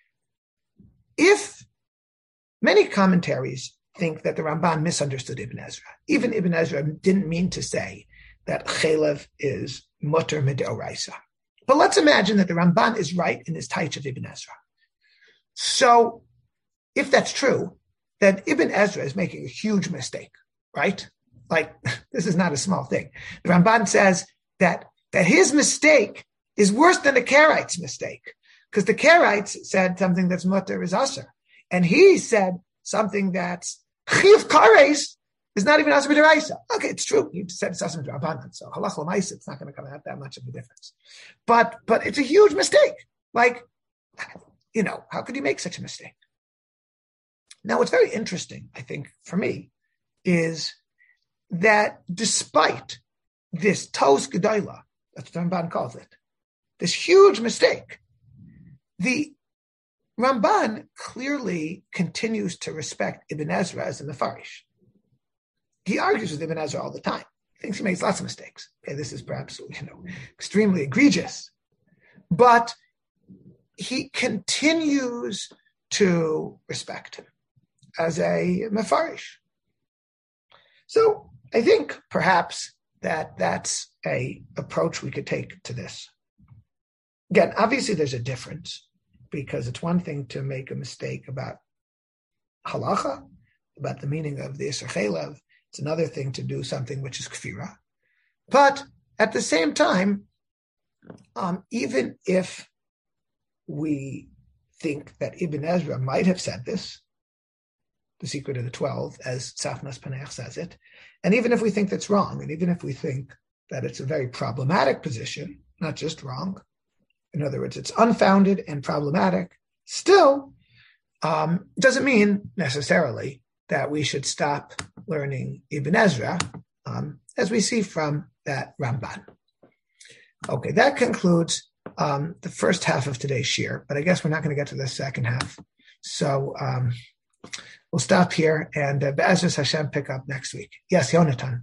If many commentaries think that the Ramban misunderstood Ibn Ezra, even Ibn Ezra didn't mean to say that chelev is mutter midoraisa. But let's imagine that the Ramban is right in his taich of Ibn Ezra. So if that's true, then Ibn Ezra is making a huge mistake, right? Like, this is not a small thing. The Ramban says that, that his mistake is worse than the Karaites' mistake, because the Karaites said something that's mutter is aser, and he said something that's chiv kares is not even aser b'deraisa. Okay, it's true. He said it's aser b'derabanan, so halach l'maisa, it's not going to come out that much of a difference. But but it's a huge mistake. Like, you know, how could you make such a mistake? Now, what's very interesting, I think, for me, is that despite this tos gedola, that's what Ramban calls it, this huge mistake, the Ramban clearly continues to respect Ibn Ezra as a Mefarish. He argues with Ibn Ezra all the time. He thinks he makes lots of mistakes. Okay, this is perhaps, you know, extremely egregious. But he continues to respect him as a mefarish. So I think perhaps that that's a approach we could take to this. Again, obviously there's a difference, because it's one thing to make a mistake about halacha, about the meaning of the Isser Chelev. It's another thing to do something which is kfira. But at the same time, um, even if we think that Ibn Ezra might have said this, the secret of the twelve, as Safnas Paneach says it, and even if we think that's wrong, and even if we think that it's a very problematic position, not just wrong, in other words, it's unfounded and problematic, still um, doesn't mean necessarily that we should stop learning Ibn Ezra, um, as we see from that Ramban. Okay, that concludes um, the first half of today's shir, but I guess we're not going to get to the second half. So um, we'll stop here and uh, Be'ezus Hashem pick up next week. Yes, Yonatan.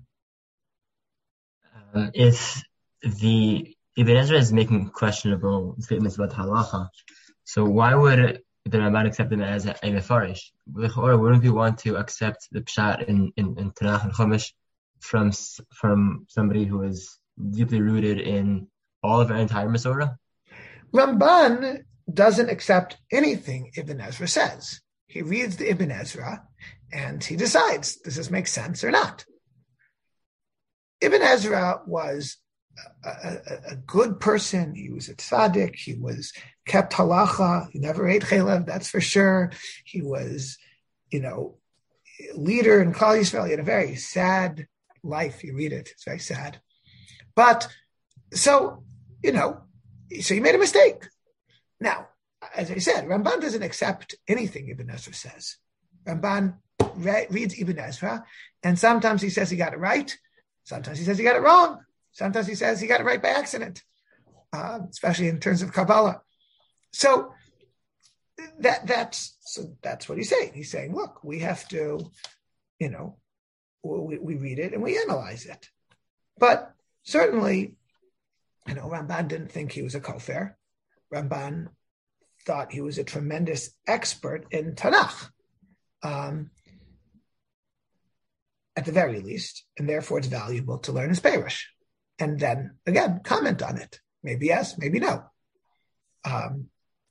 Uh, if the Ibn Ezra is making questionable statements about halacha, so why would the Ramban accept them as a, a mefarish? Or wouldn't we want to accept the pshat in, in, in Tanakh and Chumash from from somebody who is deeply rooted in all of our entire Masorah? Ramban doesn't accept anything Ibn Ezra says. He reads the Ibn Ezra and he decides, does this make sense or not? Ibn Ezra was a, a, a good person. He was a tzaddik. He was kept halacha. He never ate chelev, that's for sure. He was, you know, leader in Klal Yisrael. He had a very sad life. You read it, it's very sad. But so, you know, so he made a mistake. Now, as I said, Ramban doesn't accept anything Ibn Ezra says. Ramban re- reads Ibn Ezra, and sometimes he says he got it right. Sometimes he says he got it wrong. Sometimes he says he got it right by accident, uh, especially in terms of Kabbalah. So that that's so that's what he's saying. He's saying, look, we have to, you know, we, we read it and we analyze it. But certainly, you know, Ramban didn't think he was a kofar. Ramban thought he was a tremendous expert in Tanakh, um, at the very least, and therefore it's valuable to learn his Perush. And then, again, comment on it. Maybe yes, maybe no. Um,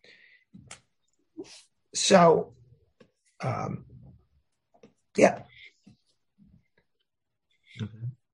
so, um, yeah. Okay.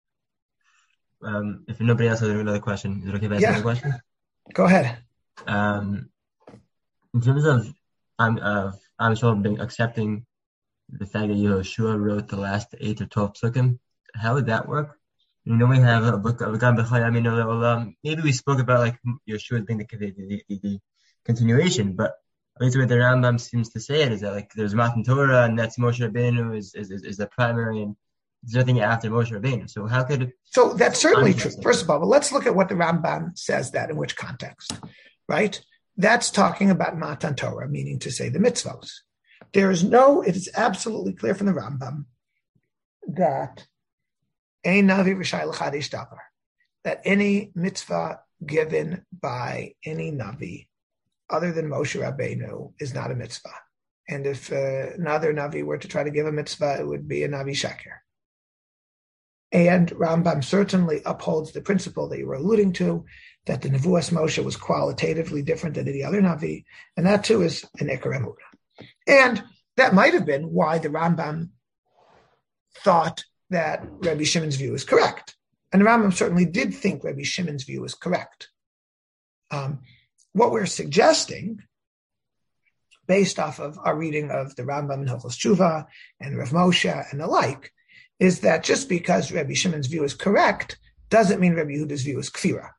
Um, if nobody else has another question, is it okay if I ask Yeah. another question? Go ahead. Um, in terms of I'm uh, I'm sure being accepting the fact that Yehoshua wrote the last eight or twelve psukim, how would that work? You know, we have a book of Gam B'Chayim Olam. Maybe we spoke about like Yehoshua being the, the, the, the continuation, but at least what the Rambam seems to say it is that like there's Matan Torah and that's Moshe Rabbeinu is is is the primary, and there's nothing after Moshe Rabbeinu. So how could So that's certainly true. First of all, but let's look at what the Rambam says that in which context, right? That's talking about Matan Torah, meaning to say the mitzvos. There is no, it is absolutely clear from the Rambam that ein navi v'shai l'chadish davar, that any mitzvah given by any navi other than Moshe Rabbeinu is not a mitzvah. And if uh, another navi were to try to give a mitzvah, it would be a navi sheker. And Rambam certainly upholds the principle that you were alluding to, that the Nevuas Moshe was qualitatively different than any other Navi, and that too is an Ikar Emunah. And that might have been why the Rambam thought that Rabbi Shimon's view is correct. And the Rambam certainly did think Rabbi Shimon's view is correct. Um, what we're suggesting, based off of our reading of the Rambam and Hilchos Tshuva and Rav Moshe and the like, is that just because Rabbi Shimon's view is correct doesn't mean Rabbi Yehuda's view is kfira.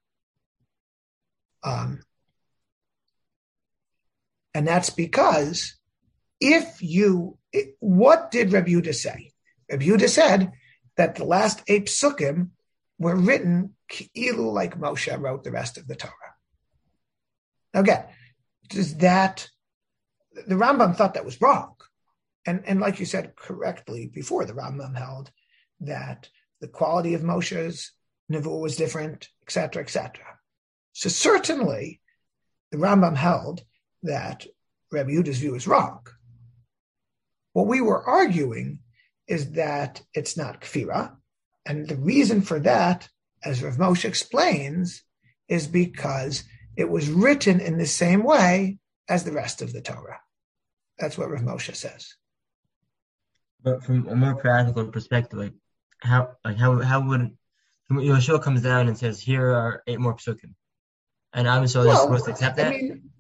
Um, and that's because if you, it, what did Rabbi Yehuda say? Rabbi Yehuda said that the last eight psukim were written ki'ilu like Moshe wrote the rest of the Torah. Now again, does that, the Rambam thought that was wrong. And, and like you said correctly before, the Rambam held that the quality of Moshe's nevuah was different, et cetera, et cetera. So certainly the Rambam held that Rabbi Yehuda's view is wrong. What we were arguing is that it's not kfira, and the reason for that, as Rav Moshe explains, is because it was written in the same way as the rest of the Torah. That's what Rav Moshe says. But from a more practical perspective, like how, like how, how would Yeshua comes down and says, "Here are eight more psukim," and I'm so well, supposed to accept that? I mean,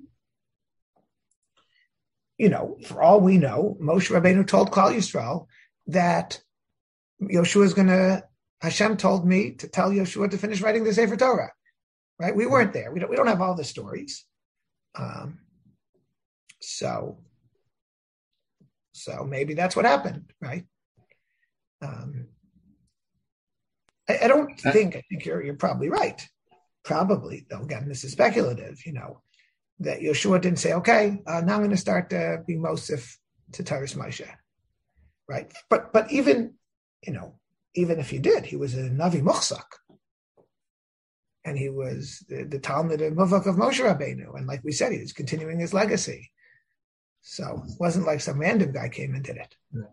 you know, for all we know, Moshe Rabbeinu told Klal Yisrael that Yeshua is going to. Hashem told me to tell Yeshua to finish writing the Sefer Torah. Right? We weren't there. We don't. We don't have all the stories. Um, so. So maybe that's what happened, right? Um, I, I don't think, I think you're you're probably right. Probably, though, again, this is speculative, you know, that Yeshua didn't say, okay, uh, now I'm going to start uh, being Mosif to Taras Moshe, right? But but even, you know, even if he did, he was a Navi Muchsak. And he was the, the Talmud and Muvak of Moshe Rabbeinu. And like we said, he was continuing his legacy. So it wasn't like some random guy came and did it.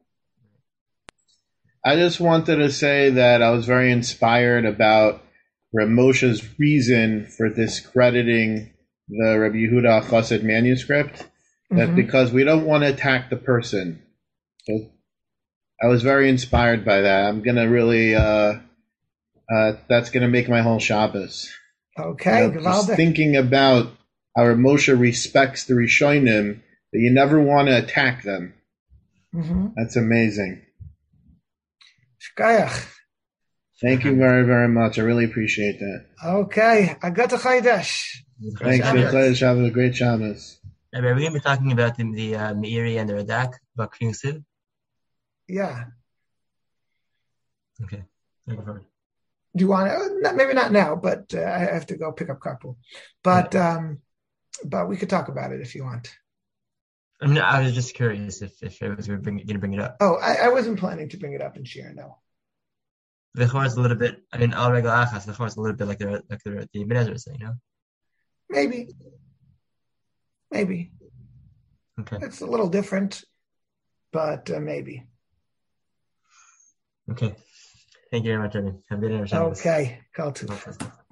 I just wanted to say that I was very inspired about Reb Moshe's reason for discrediting the Rabbi Yehuda Chassid manuscript. That mm-hmm. because we don't want to attack the person. So I was very inspired by that. I'm going to really, uh, uh, that's going to make my whole Shabbos. Okay. You know, just thinking about how Reb Moshe respects the Rishonim, that you never want to attack them. Mm-hmm. That's amazing. Shkayach. Thank you very, very much. I really appreciate that. Okay. I got the Chaydesh. Thanks for the Chaydesh. Have a great Shabbos. Are we going to be talking about the, the uh, Meiri and the Radak, about King Siv? Yeah. Okay. Thank you for it. Do you want to? Not, maybe not now, but uh, I have to go pick up carpool. But, yeah. um, but we could talk about it if you want. I mean, I was just curious if, if it was going to bring it up. Oh, I, I wasn't planning to bring it up in Shir, no. The Chor is a little bit, I mean, Al Regel Achas, the Chor is a little bit like the, like the, the Ibn Ezra is saying, you know? Maybe. Maybe. Okay. It's a little different, but uh, maybe. Okay. Thank you very much, Evan. Have a good day. Okay. Go to.